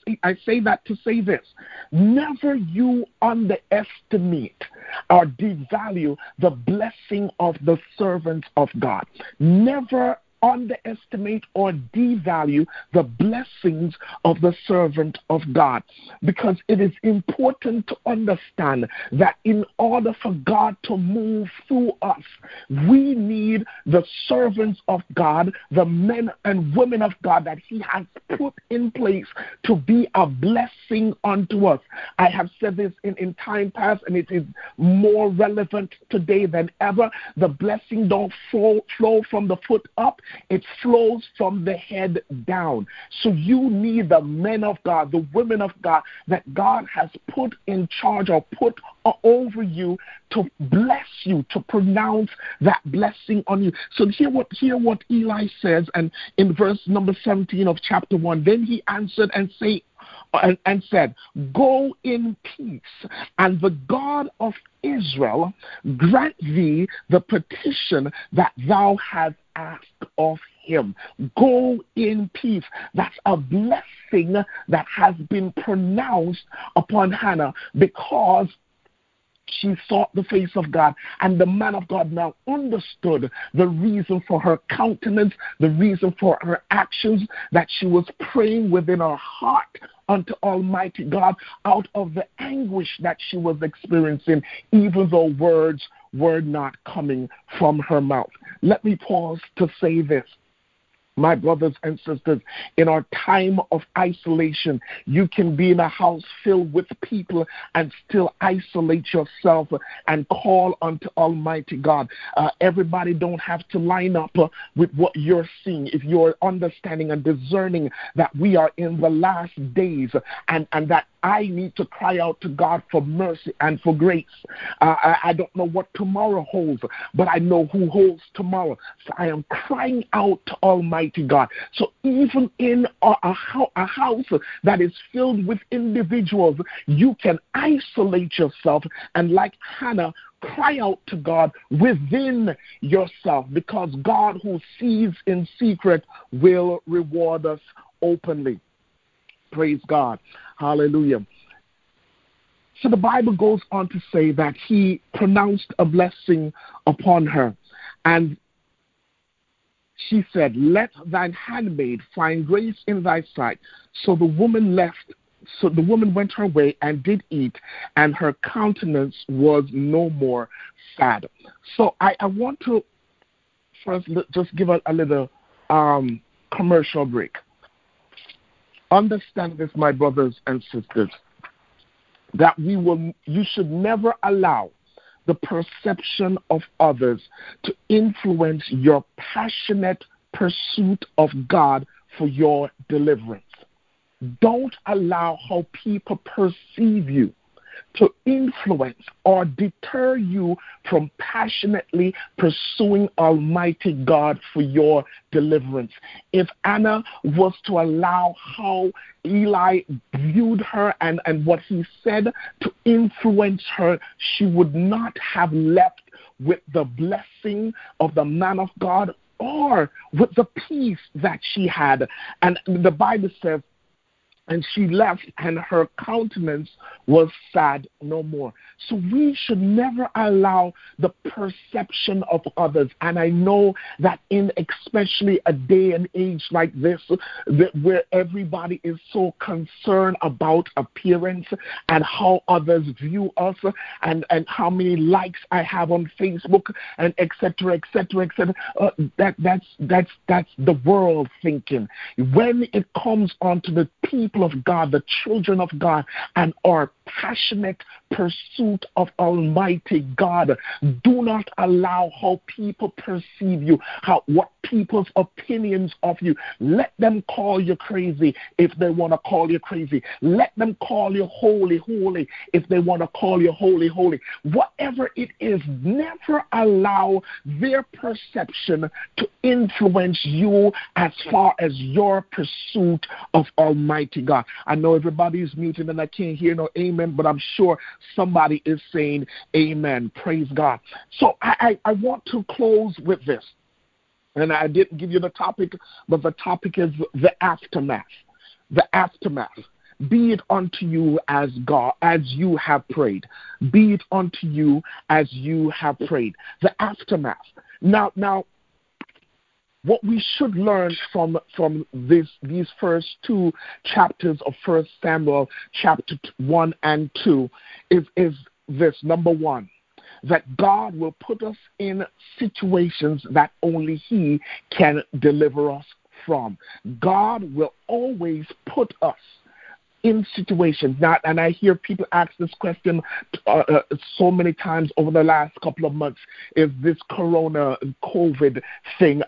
To say this. Never you underestimate or devalue the blessing of the servants of God. Never underestimate or devalue the blessings of the servant of God, because it is important to understand that in order for God to move through us, we need the servants of God, the men and women of God that he has put in place to be a blessing unto us. I have said this in time past, and it is more relevant today than ever. The blessing don't flow from the foot up. It flows from the head down. So you need the men of God, the women of God that God has put in charge or put over you to bless you, to pronounce that blessing on you. So hear what Eli says, and in verse number 17 of chapter 1, then he answered and said, go in peace, and the God of Israel grant thee the petition that thou hast asked of him. Go in peace. That's a blessing that has been pronounced upon Hannah because she sought the face of God, and the man of God now understood the reason for her countenance, the reason for her actions, that she was praying within her heart unto Almighty God out of the anguish that she was experiencing, even though words were not coming from her mouth. Let me pause to say this. My brothers and sisters, in our time of isolation, you can be in a house filled with people and still isolate yourself and call unto Almighty God. Everybody don't have to line up with what you're seeing. If you're understanding and discerning that we are in the last days and that I need to cry out to God for mercy and for grace. I don't know what tomorrow holds, but I know who holds tomorrow. So I am crying out to Almighty God. So even in a house that is filled with individuals, you can isolate yourself and, like Hannah, cry out to God within yourself, because God who sees in secret will reward us openly. Praise God. Hallelujah. So the Bible goes on to say that he pronounced a blessing upon her, and she said, "Let thine handmaid find grace in thy sight." So the woman went her way and did eat, and her countenance was no more sad. So I want to first just give a little commercial break. Understand this, my brothers and sisters, that you should never allow the perception of others to influence your passionate pursuit of God for your deliverance. Don't allow how people perceive you to influence or deter you from passionately pursuing Almighty God for your deliverance. If Anna was to allow how Eli viewed her and what he said to influence her, she would not have left with the blessing of the man of God or with the peace that she had. And the Bible says, and she left, and her countenance was sad no more. So we should never allow the perception of others. And I know that in especially a day and age like this, where everybody is so concerned about appearance and how others view us, and how many likes I have on Facebook, and et cetera, that's the world thinking. When it comes on to the people of God, the children of God, and our passionate pursuit of Almighty God, do not allow how people perceive you, what people's opinions of you. Let them call you crazy if they want to call you crazy. Let them call you holy if they want to call you holy. Whatever it is, never allow their perception to influence you as far as your pursuit of Almighty God. I know everybody's muted and I can't hear no amen, but I'm sure somebody is saying amen. Praise God. So I want to close with this. And I didn't give you the topic, but the topic is the aftermath. The aftermath. Be it unto you as God, as you have prayed. Be it unto you as you have prayed. The aftermath. Now, what we should learn from these first two chapters of 1 Samuel, chapter 1 and 2, is this. Number one, that God will put us in situations that only He can deliver us from. God will always put us in situations. And I hear people ask this question so many times over the last couple of months: is this COVID thing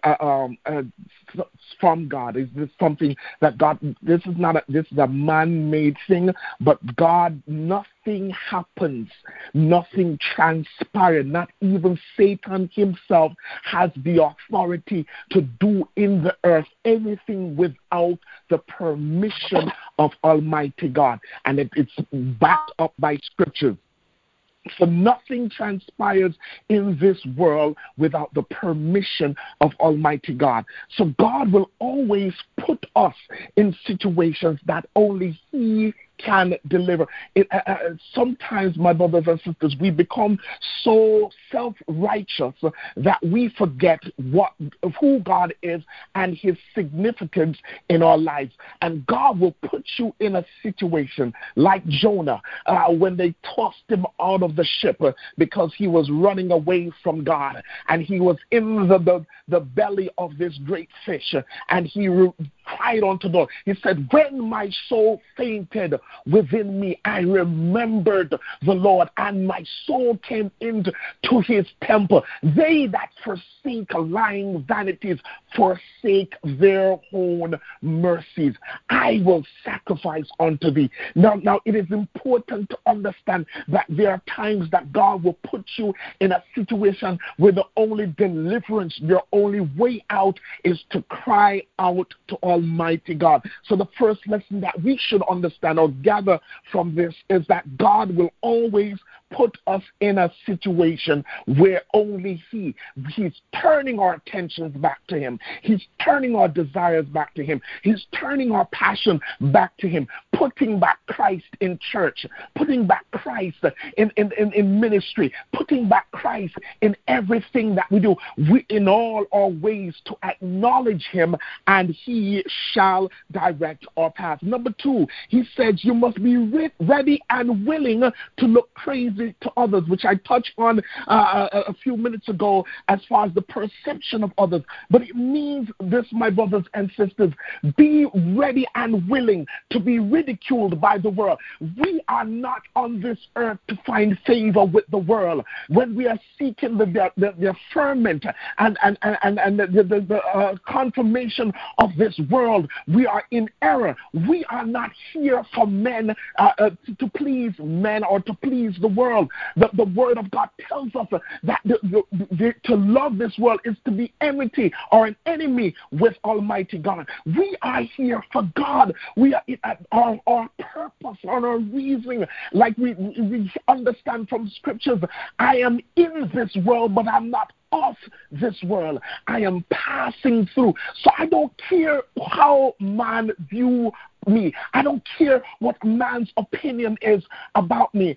from God? Is this something that God? This is a man-made thing, but God, nothing happens, nothing transpires. Not even Satan himself has the authority to do in the earth anything without the permission of Almighty God, and it's backed up by Scripture. So nothing transpires in this world without the permission of Almighty God. So God will always put us in situations that only He can deliver. Sometimes, my brothers and sisters, we become so self-righteous that we forget who God is and His significance in our lives. And God will put you in a situation like Jonah, when they tossed him out of the ship because he was running away from God, and he was in the belly of this great fish, and he cried unto the Lord. He said, when my soul fainted within me, I remembered the Lord, and my soul came into his temple. They that forsake lying vanities forsake their own mercies. I will sacrifice unto thee. Now it is important to understand that there are times that God will put you in a situation where the only deliverance, your only way out is to cry out to Almighty God. So the first lesson that we should understand or gather from this is that God will always put us in a situation where only He's turning our attentions back to Him. He's turning our desires back to Him. He's turning our passion back to Him, putting back Christ in church, putting back Christ in ministry, putting back Christ in everything that we do. We, in all our ways, to acknowledge Him, and He shall direct our path. Number 2, He says you must be ready and willing to look crazy to others, which I touched on a few minutes ago as far as the perception of others. But it means this, my brothers and sisters, be ready and willing to be ridiculed by the world. We are not on this earth to find favor with the world. When we are seeking the affirmation and the confirmation of this world, we are in error. We are not here for men to please men or to please the world. The word of God tells us that to love this world is to be enmity or an enemy with Almighty God. We are here for God. We are our purpose, on our reason, like we understand from scriptures. I am in this world, but I'm not of this world. I am passing through. So I don't care how man view me. I don't care what man's opinion is about me.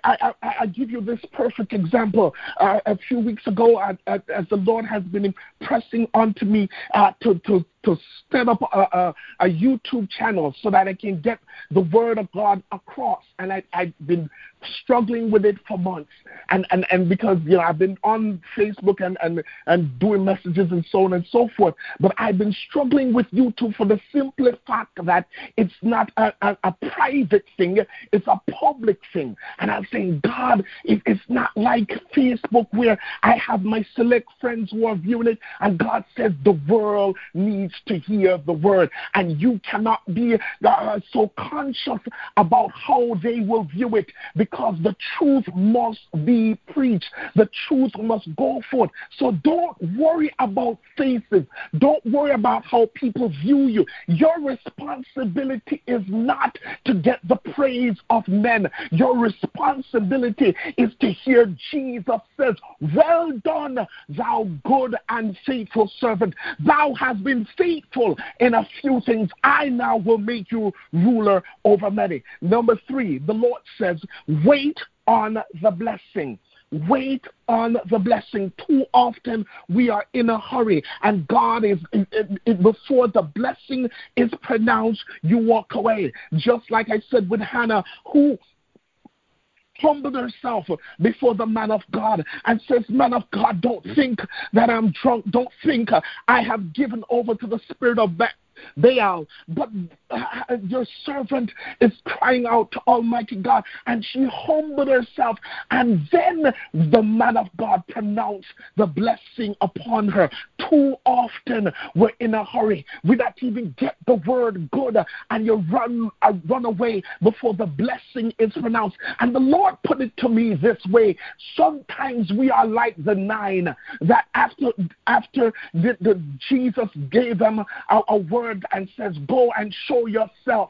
I give you this perfect example. A few weeks ago, as the Lord has been impressing onto me to set up a YouTube channel so that I can get the word of God across. And I've been struggling with it for months. And because I've been on Facebook and doing messages and so on and so forth. But I've been struggling with YouTube for the simple fact that it's not a private thing, it's a public thing. And I'm saying, God, it's not like Facebook where I have my select friends who are viewing it, and God says the world needs to hear the word. And you cannot be so conscious about how they will view it, because the truth must be preached. The truth must go forth. So don't worry about faces. Don't worry about how people view you. Your responsibility is not to get the praise of men. Your responsibility is to hear Jesus says, well done, thou good and faithful servant. Thou hast been faithful in a few things. I now will make you ruler over many. Number 3, the Lord says, wait on the blessing. Wait on the blessing. Too often we are in a hurry, and God is before the blessing is pronounced, you walk away. Just like I said with Hannah, who humbled herself before the man of God and says, man of God, don't think that I'm drunk. Don't think I have given over to the spirit of Baal, but your servant is crying out to Almighty God, and she humbled herself, and then the man of God pronounced the blessing upon her. Too often we're in a hurry. We not even get the word good, and you run away before the blessing is pronounced. And the Lord put it to me this way: sometimes we are like the 9 that after Jesus gave them a word and says, go and show yourself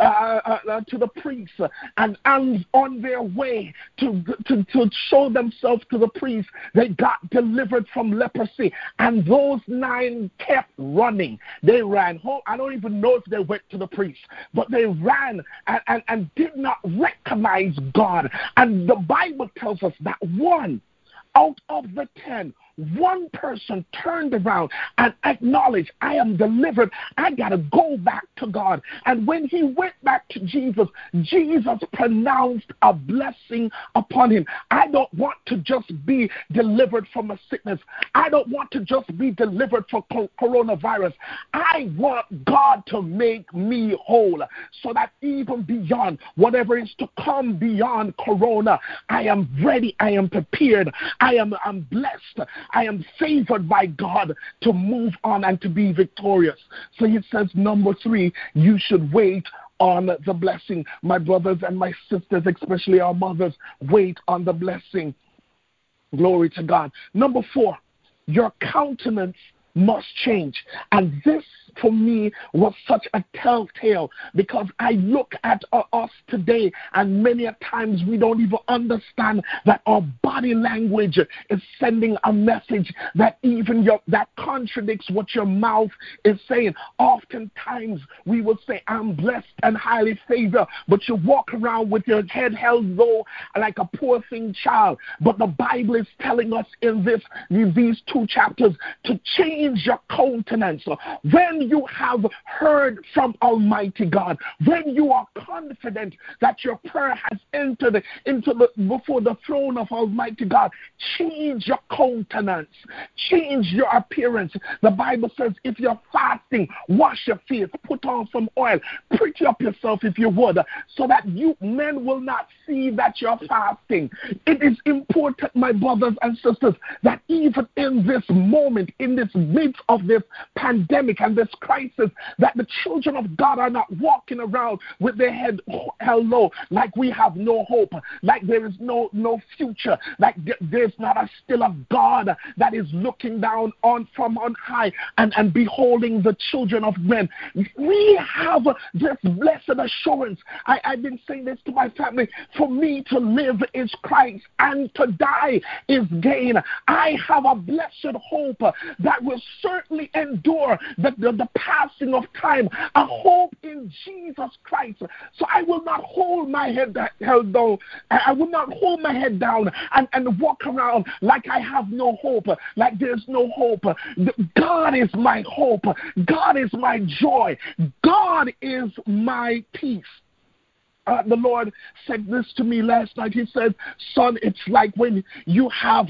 to the priests, and on their way to show themselves to the priests, they got delivered from leprosy, and those 9 kept running. They ran home. I don't even know if they went to the priest, but they ran and did not recognize God. And the Bible tells us that 1 out of the 10 one person turned around and acknowledged, I am delivered, I got to go back to God. And when he went back to Jesus, Jesus pronounced a blessing upon him. I don't want to just be delivered from a sickness. I don't want to just be delivered from coronavirus. I want God to make me whole, so that even beyond whatever is to come beyond corona, I am ready, I am prepared, I'm blessed, I am favored by God to move on and to be victorious. So he says, number 3, you should wait on the blessing. My brothers and my sisters, especially our mothers, wait on the blessing. Glory to God. Number 4, your countenance must change. And this, for me, was such a telltale, because I look at us today, and many a times we don't even understand that our body language is sending a message that even that contradicts what your mouth is saying. Oftentimes we will say, I'm blessed and highly favored, but you walk around with your head held low like a poor thing child. But the Bible is telling us in these 2 chapters to change your countenance. When you have heard from Almighty God, when you are confident that your prayer has entered before the throne of Almighty God, change your countenance, change your appearance. The Bible says, if you're fasting, wash your face, put on some oil, pretty up yourself if you would, so that men will not see that you're fasting. It is important, my brothers and sisters, that even in this moment, in this midst of this pandemic and this crisis, that the children of God are not walking around with their head held low, like we have no hope, like there is no future, like there's not still a God that is looking down from on high and beholding the children of men. We have this blessed assurance. I've been saying this to my family. For me to live is Christ, and to die is gain. I have a blessed hope that will certainly endure the passing of time, a hope in Jesus Christ. So I will not hold my head held down. I will not hold my head down and walk around like I have no hope, like there's no hope. God is my hope. God is my joy. God is my peace. The Lord said this to me last night. He said, son, it's like when you have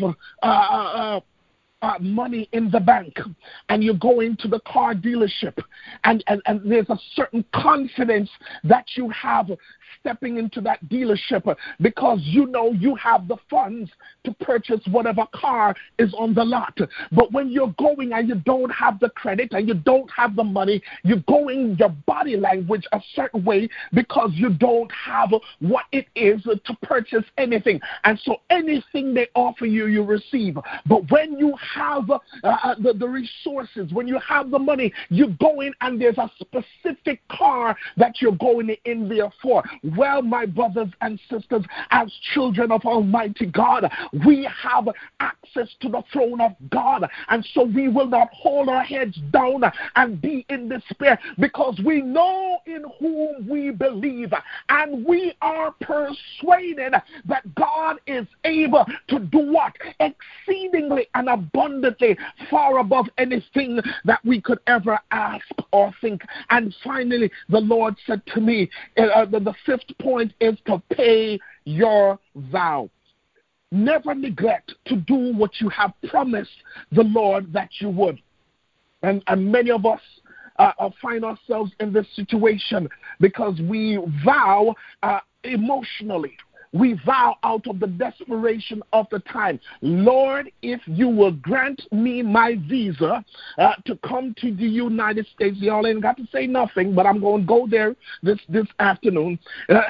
money in the bank and you go into the car dealership and there's a certain confidence that you have stepping into that dealership because you know you have the funds to purchase whatever car is on the lot. But when you're going and you don't have the credit and you don't have the money, you're going your body language a certain way because you don't have what it is to purchase anything. And so anything they offer you, you receive. But when you have the resources, when you have the money, you go in and there's a specific car that you're going in there for. Well, my brothers and sisters, as children of Almighty God, we have access to the throne of God, and so we will not hold our heads down and be in despair, because we know in whom we believe, and we are persuaded that God is able to do what? Exceedingly and abundantly, far above anything that we could ever ask or think. And finally, the Lord said to me, the 5th point is to pay your vow. Never neglect to do what you have promised the Lord that you would. And many of us find ourselves in this situation because we vow emotionally. We vow out of the desperation of the time. Lord, if you will grant me my visa to come to the United States, y'all ain't got to say nothing, but I'm going to go there this afternoon.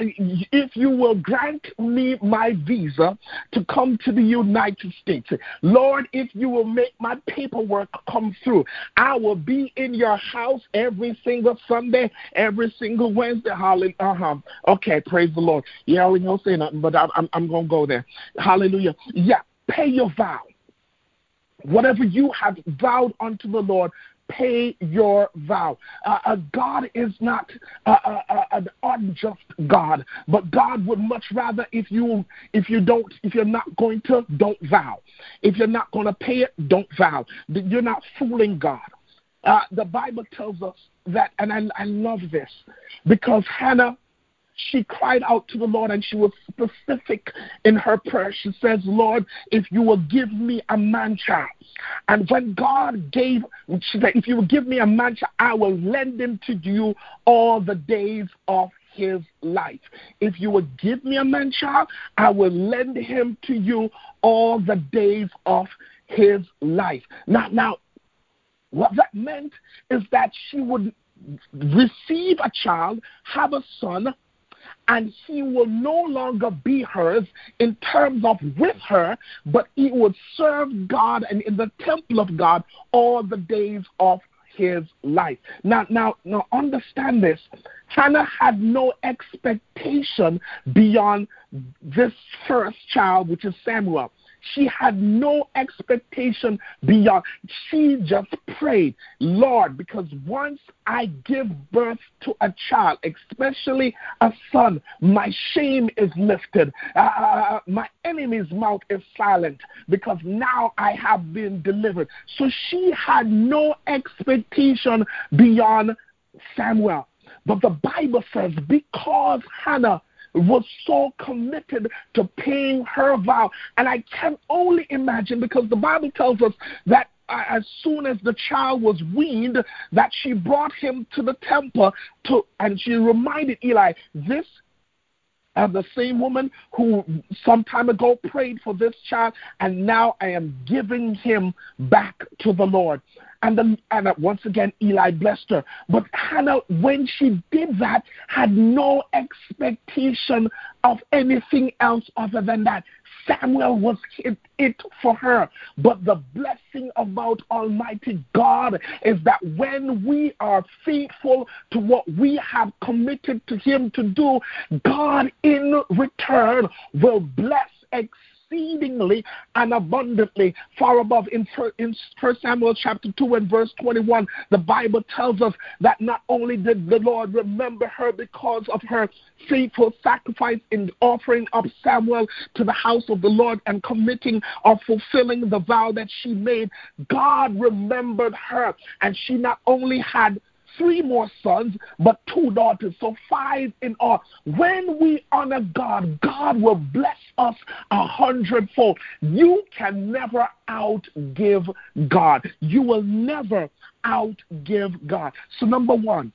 If you will grant me my visa to come to the United States, Lord, if you will make my paperwork come through, I will be in your house every single Sunday, every single Wednesday. Hallelujah. Okay, praise the Lord. Y'all ain't going to say nothing, but I'm going to go there. Hallelujah. Yeah, pay your vow. Whatever you have vowed unto the Lord, pay your vow. God is not an unjust God, but God would much rather if you're not going to, don't vow. If you're not going to pay it, don't vow. You're not fooling God. The Bible tells us that, and I love this, because Hannah, she cried out to the Lord, and she was specific in her prayer. She says, Lord, if you will give me a man-child. And when God gave, she said, if you will give me a man-child, I will lend him to you all the days of his life. If you will give me a man-child, I will lend him to you all the days of his life. Now, what that meant is that she would receive a child, have a son, and he will no longer be hers in terms of with her, but he would serve God and in the temple of God all the days of his life. Now, understand this. Hannah had no expectation beyond this first child, which is Samuel. She had no expectation beyond. She just prayed, Lord, because once I give birth to a child, especially a son, my shame is lifted. My enemy's mouth is silent because now I have been delivered. So she had no expectation beyond Samuel. But the Bible says because Hannah was so committed to paying her vow. And I can only imagine, because the Bible tells us that as soon as the child was weaned, that she brought him to the temple and she reminded Eli, this the same woman who some time ago prayed for this child, and now I am giving him back to the Lord. And once again, Eli blessed her. But Hannah, when she did that, had no expectation of anything else other than that. Samuel was it for her. But the blessing about Almighty God is that when we are faithful to what we have committed to Him to do, God in return will bless exceedingly and abundantly, far above. In 1 Samuel chapter 2 and verse 21, the Bible tells us that not only did the Lord remember her because of her faithful sacrifice in offering up Samuel to the house of the Lord and committing or fulfilling the vow that she made, God remembered her, and she not only had 3 more sons, but 2 daughters, so 5 in all. When we honor God, God will bless us 100-fold. You can never outgive God. You will never outgive God. So number 1,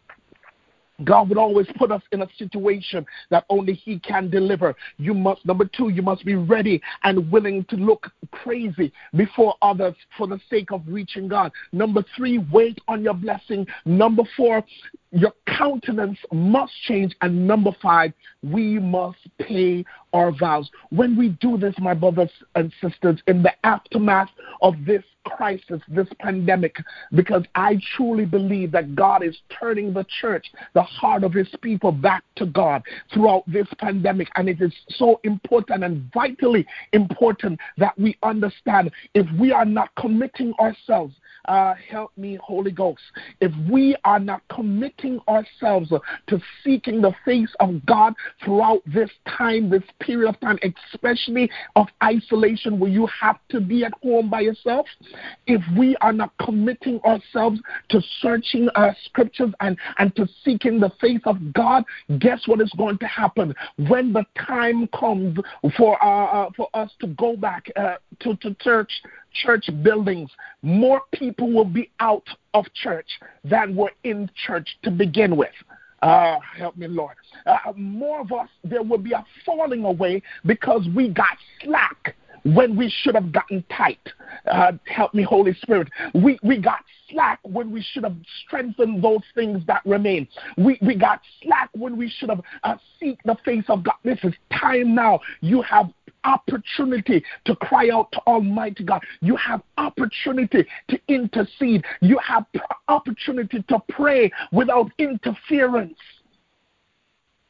God would always put us in a situation that only He can deliver. Number 2, you must be ready and willing to look crazy before others for the sake of reaching God. Number 3, wait on your blessing. Number 4, your countenance must change. And number 5, we must pay our vows. When we do this, my brothers and sisters, in the aftermath of this crisis, this pandemic, because I truly believe that God is turning the church, the heart of His people, back to God throughout this pandemic. And it is so important and vitally important that we understand, if we are not committing ourselves, help me, Holy Ghost, if we are not committing ourselves to seeking the face of God throughout this time, this period of time, especially of isolation where you have to be at home by yourself, if we are not committing ourselves to searching our scriptures and to seeking the face of God, guess what is going to happen? When the time comes for us to go back to church buildings, more people will be out of church than were in church to begin with. Help me, Lord. More of us, there will be a falling away because we got slack when we should have gotten tight. Help me, Holy Spirit. We got slack when we should have strengthened those things that remain. We got slack when we should have seek the face of God. This is time now. You have opportunity to cry out to Almighty God. You have opportunity to intercede. You have opportunity to pray without interference.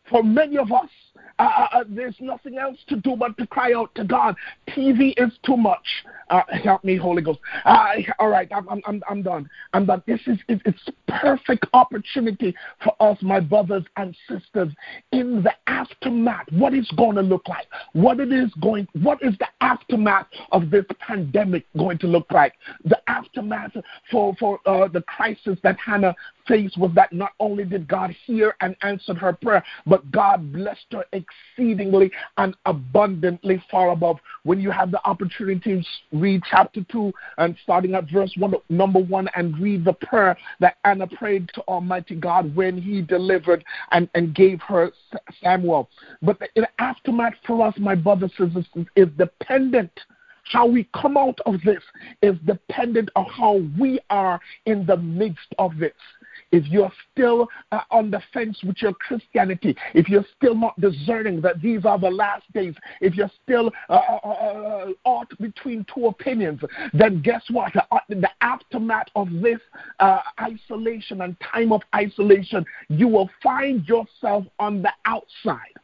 For many of us, there's nothing else to do but to cry out to God. TV is too much. Help me, Holy Ghost. All right, I'm done. It's perfect opportunity for us, my brothers and sisters, in the aftermath. What it's going to look like? What is the aftermath of this pandemic going to look like? The aftermath for the crisis that Hannah faced was that not only did God hear and answer her prayer, but God blessed her exceedingly and abundantly far above. When you have the opportunity to read chapter 2 and starting at verse 1 and read the prayer that Anna prayed to Almighty God when he delivered and gave her Samuel. But the aftermath for us, my brothers and sisters, is dependent. How we come out of this is dependent on how we are in the midst of this. If you're still on the fence with your Christianity, if you're still not discerning that these are the last days, if you're still out between two opinions, then guess what? The aftermath of this isolation and time of isolation, you will find yourself on the outside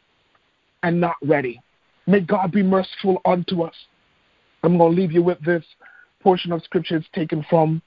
and not ready. May God be merciful unto us. I'm going to leave you with this portion of scripture. It's taken from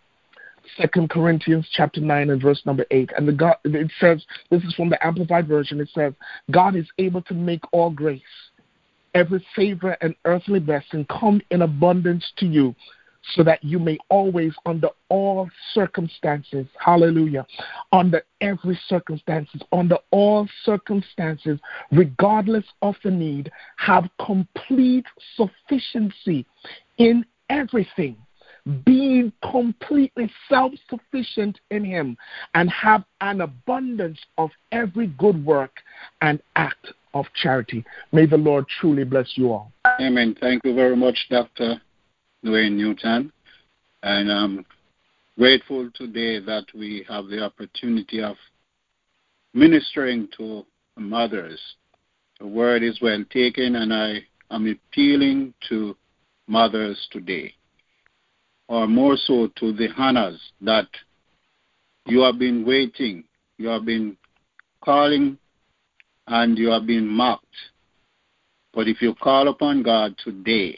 2 Corinthians chapter 9 and verse number 8. And it says, this is from the Amplified Version, it says, God is able to make all grace, every favor and earthly blessing come in abundance to you, so that you may always, under all circumstances, hallelujah, under every circumstances, under all circumstances, regardless of the need, have complete sufficiency in everything, being completely self-sufficient in him, and have an abundance of every good work and act of charity. May the Lord truly bless you all. Amen. Thank you very much, Dr. Dwayne Newton. And I'm grateful today that we have the opportunity of ministering to mothers. The word is well taken, and I am appealing to mothers today, or more so to the Hannahs, that you have been waiting, you have been calling, and you have been mocked. But if you call upon God today,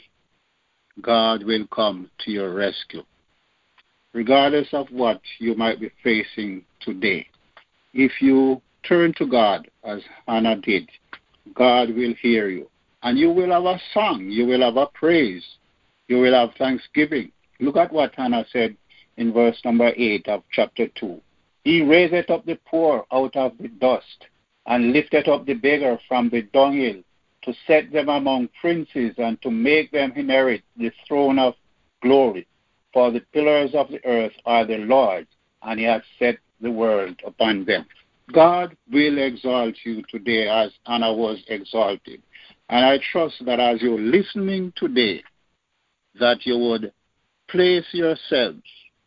God will come to your rescue. Regardless of what you might be facing today, if you turn to God as Hannah did, God will hear you. And you will have a song, you will have a praise, you will have thanksgiving. Look at what Hannah said in verse number 8 of chapter 2. He raiseth up the poor out of the dust, and lifteth up the beggar from the dunghill, to set them among princes, and to make them inherit the throne of glory. For the pillars of the earth are the Lord's, and he hath set the world upon them. God will exalt you today as Anna was exalted. And I trust that as you're listening today, that you would place yourselves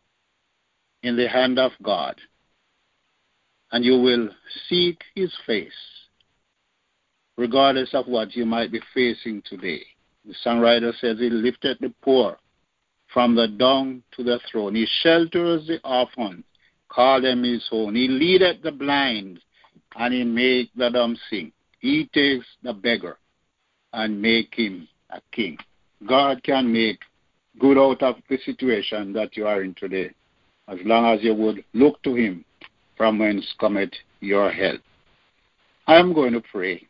in the hand of God, and you will seek his face, regardless of what you might be facing today. The songwriter says he lifted the poor from the dung to the throne. He shelters the orphan, call them his own. He leadeth the blind, and he make the dumb sing. He takes the beggar and make him a king. God can make good out of the situation that you are in today, as long as you would look to him from whence cometh your help. I am going to pray,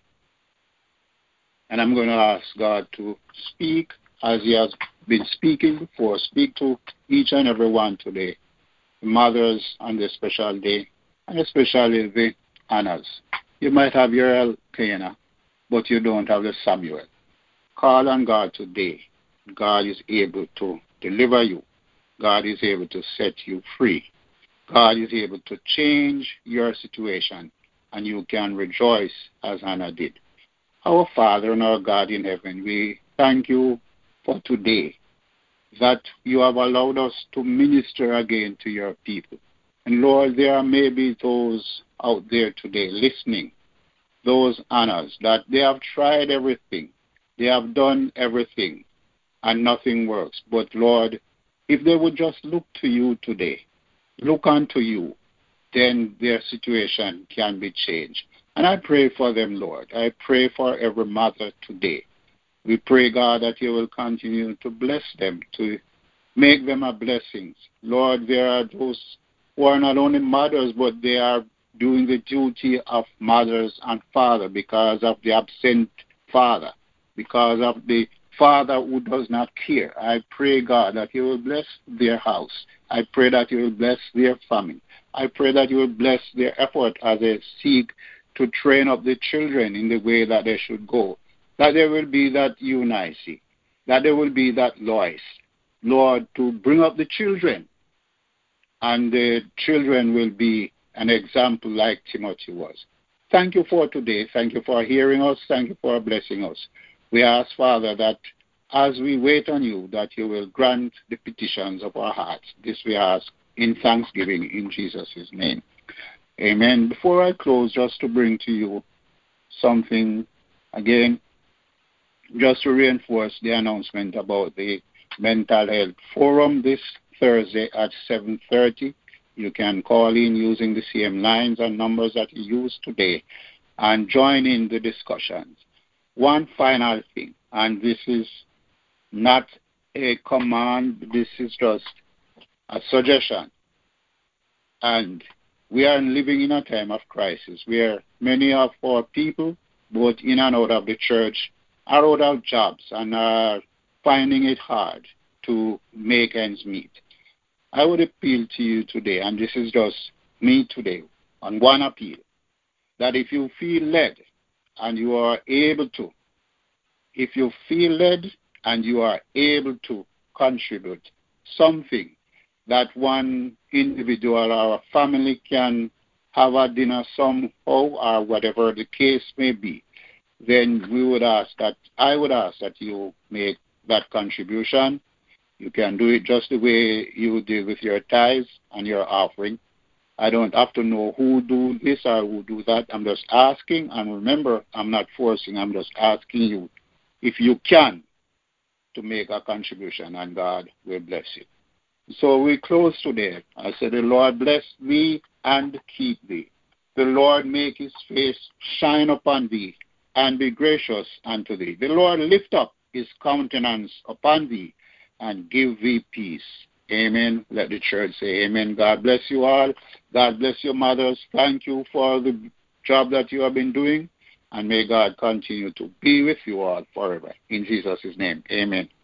and I'm going to ask God to speak as he has been speaking before. Speak to each and every one today, the mothers on this special day, and especially the Annas. You might have your Elkanah, but you don't have the Samuel. Call on God today. God is able to deliver you. God is able to set you free. God is able to change your situation, and you can rejoice as Hannah did. Our Father and our God in heaven, we thank you for today, that you have allowed us to minister again to your people. And Lord, there may be those out there today listening, those Annas, that they have tried everything, they have done everything, and nothing works. But Lord, if they would just look to you today, look unto you, then their situation can be changed. And I pray for them, Lord. I pray for every mother today. We pray, God, that you will continue to bless them, to make them a blessing. Lord, there are those who are not only mothers, but they are doing the duty of mothers and father because of the absent father, because of the father who does not care. I pray, God, that you will bless their house. I pray that you will bless their family. I pray that you will bless their effort as they seek to train up the children in the way that they should go, that there will be that unity, that there will be that voice, Lord, to bring up the children, and the children will be an example like Timothy was. Thank you for today. Thank you for hearing us. Thank you for blessing us. We ask, Father, that as we wait on you, that you will grant the petitions of our hearts. This we ask in thanksgiving in Jesus' name. Amen. Before I close, just to bring to you something again, just to reinforce the announcement about the Mental Health Forum this Thursday at 7:30. You can call in using the same lines and numbers that you used today and join in the discussions. One final thing, and this is not a command, this is just a suggestion. And we are living in a time of crisis where many of our people, both in and out of the church, are out of jobs and are finding it hard to make ends meet. I would appeal to you today, and this is just me today, on one appeal, that if you feel led and you are able to, if you feel led and you are able to contribute something that one individual or a family can have a dinner somehow or whatever the case may be, then I would ask that you make that contribution. You can do it just the way you did with your tithes and your offering. I don't have to know who do this or who do that. I'm just asking, and remember, I'm not forcing. I'm just asking you, if you can, to make a contribution, and God will bless you. So we close today. I said, the Lord bless thee and keep thee. The Lord make his face shine upon thee and be gracious unto thee. The Lord lift up his countenance upon thee and give thee peace. Amen. Let the church say amen. God bless you all. God bless your mothers. Thank you for the job that you have been doing. And may God continue to be with you all forever. In Jesus' name, amen.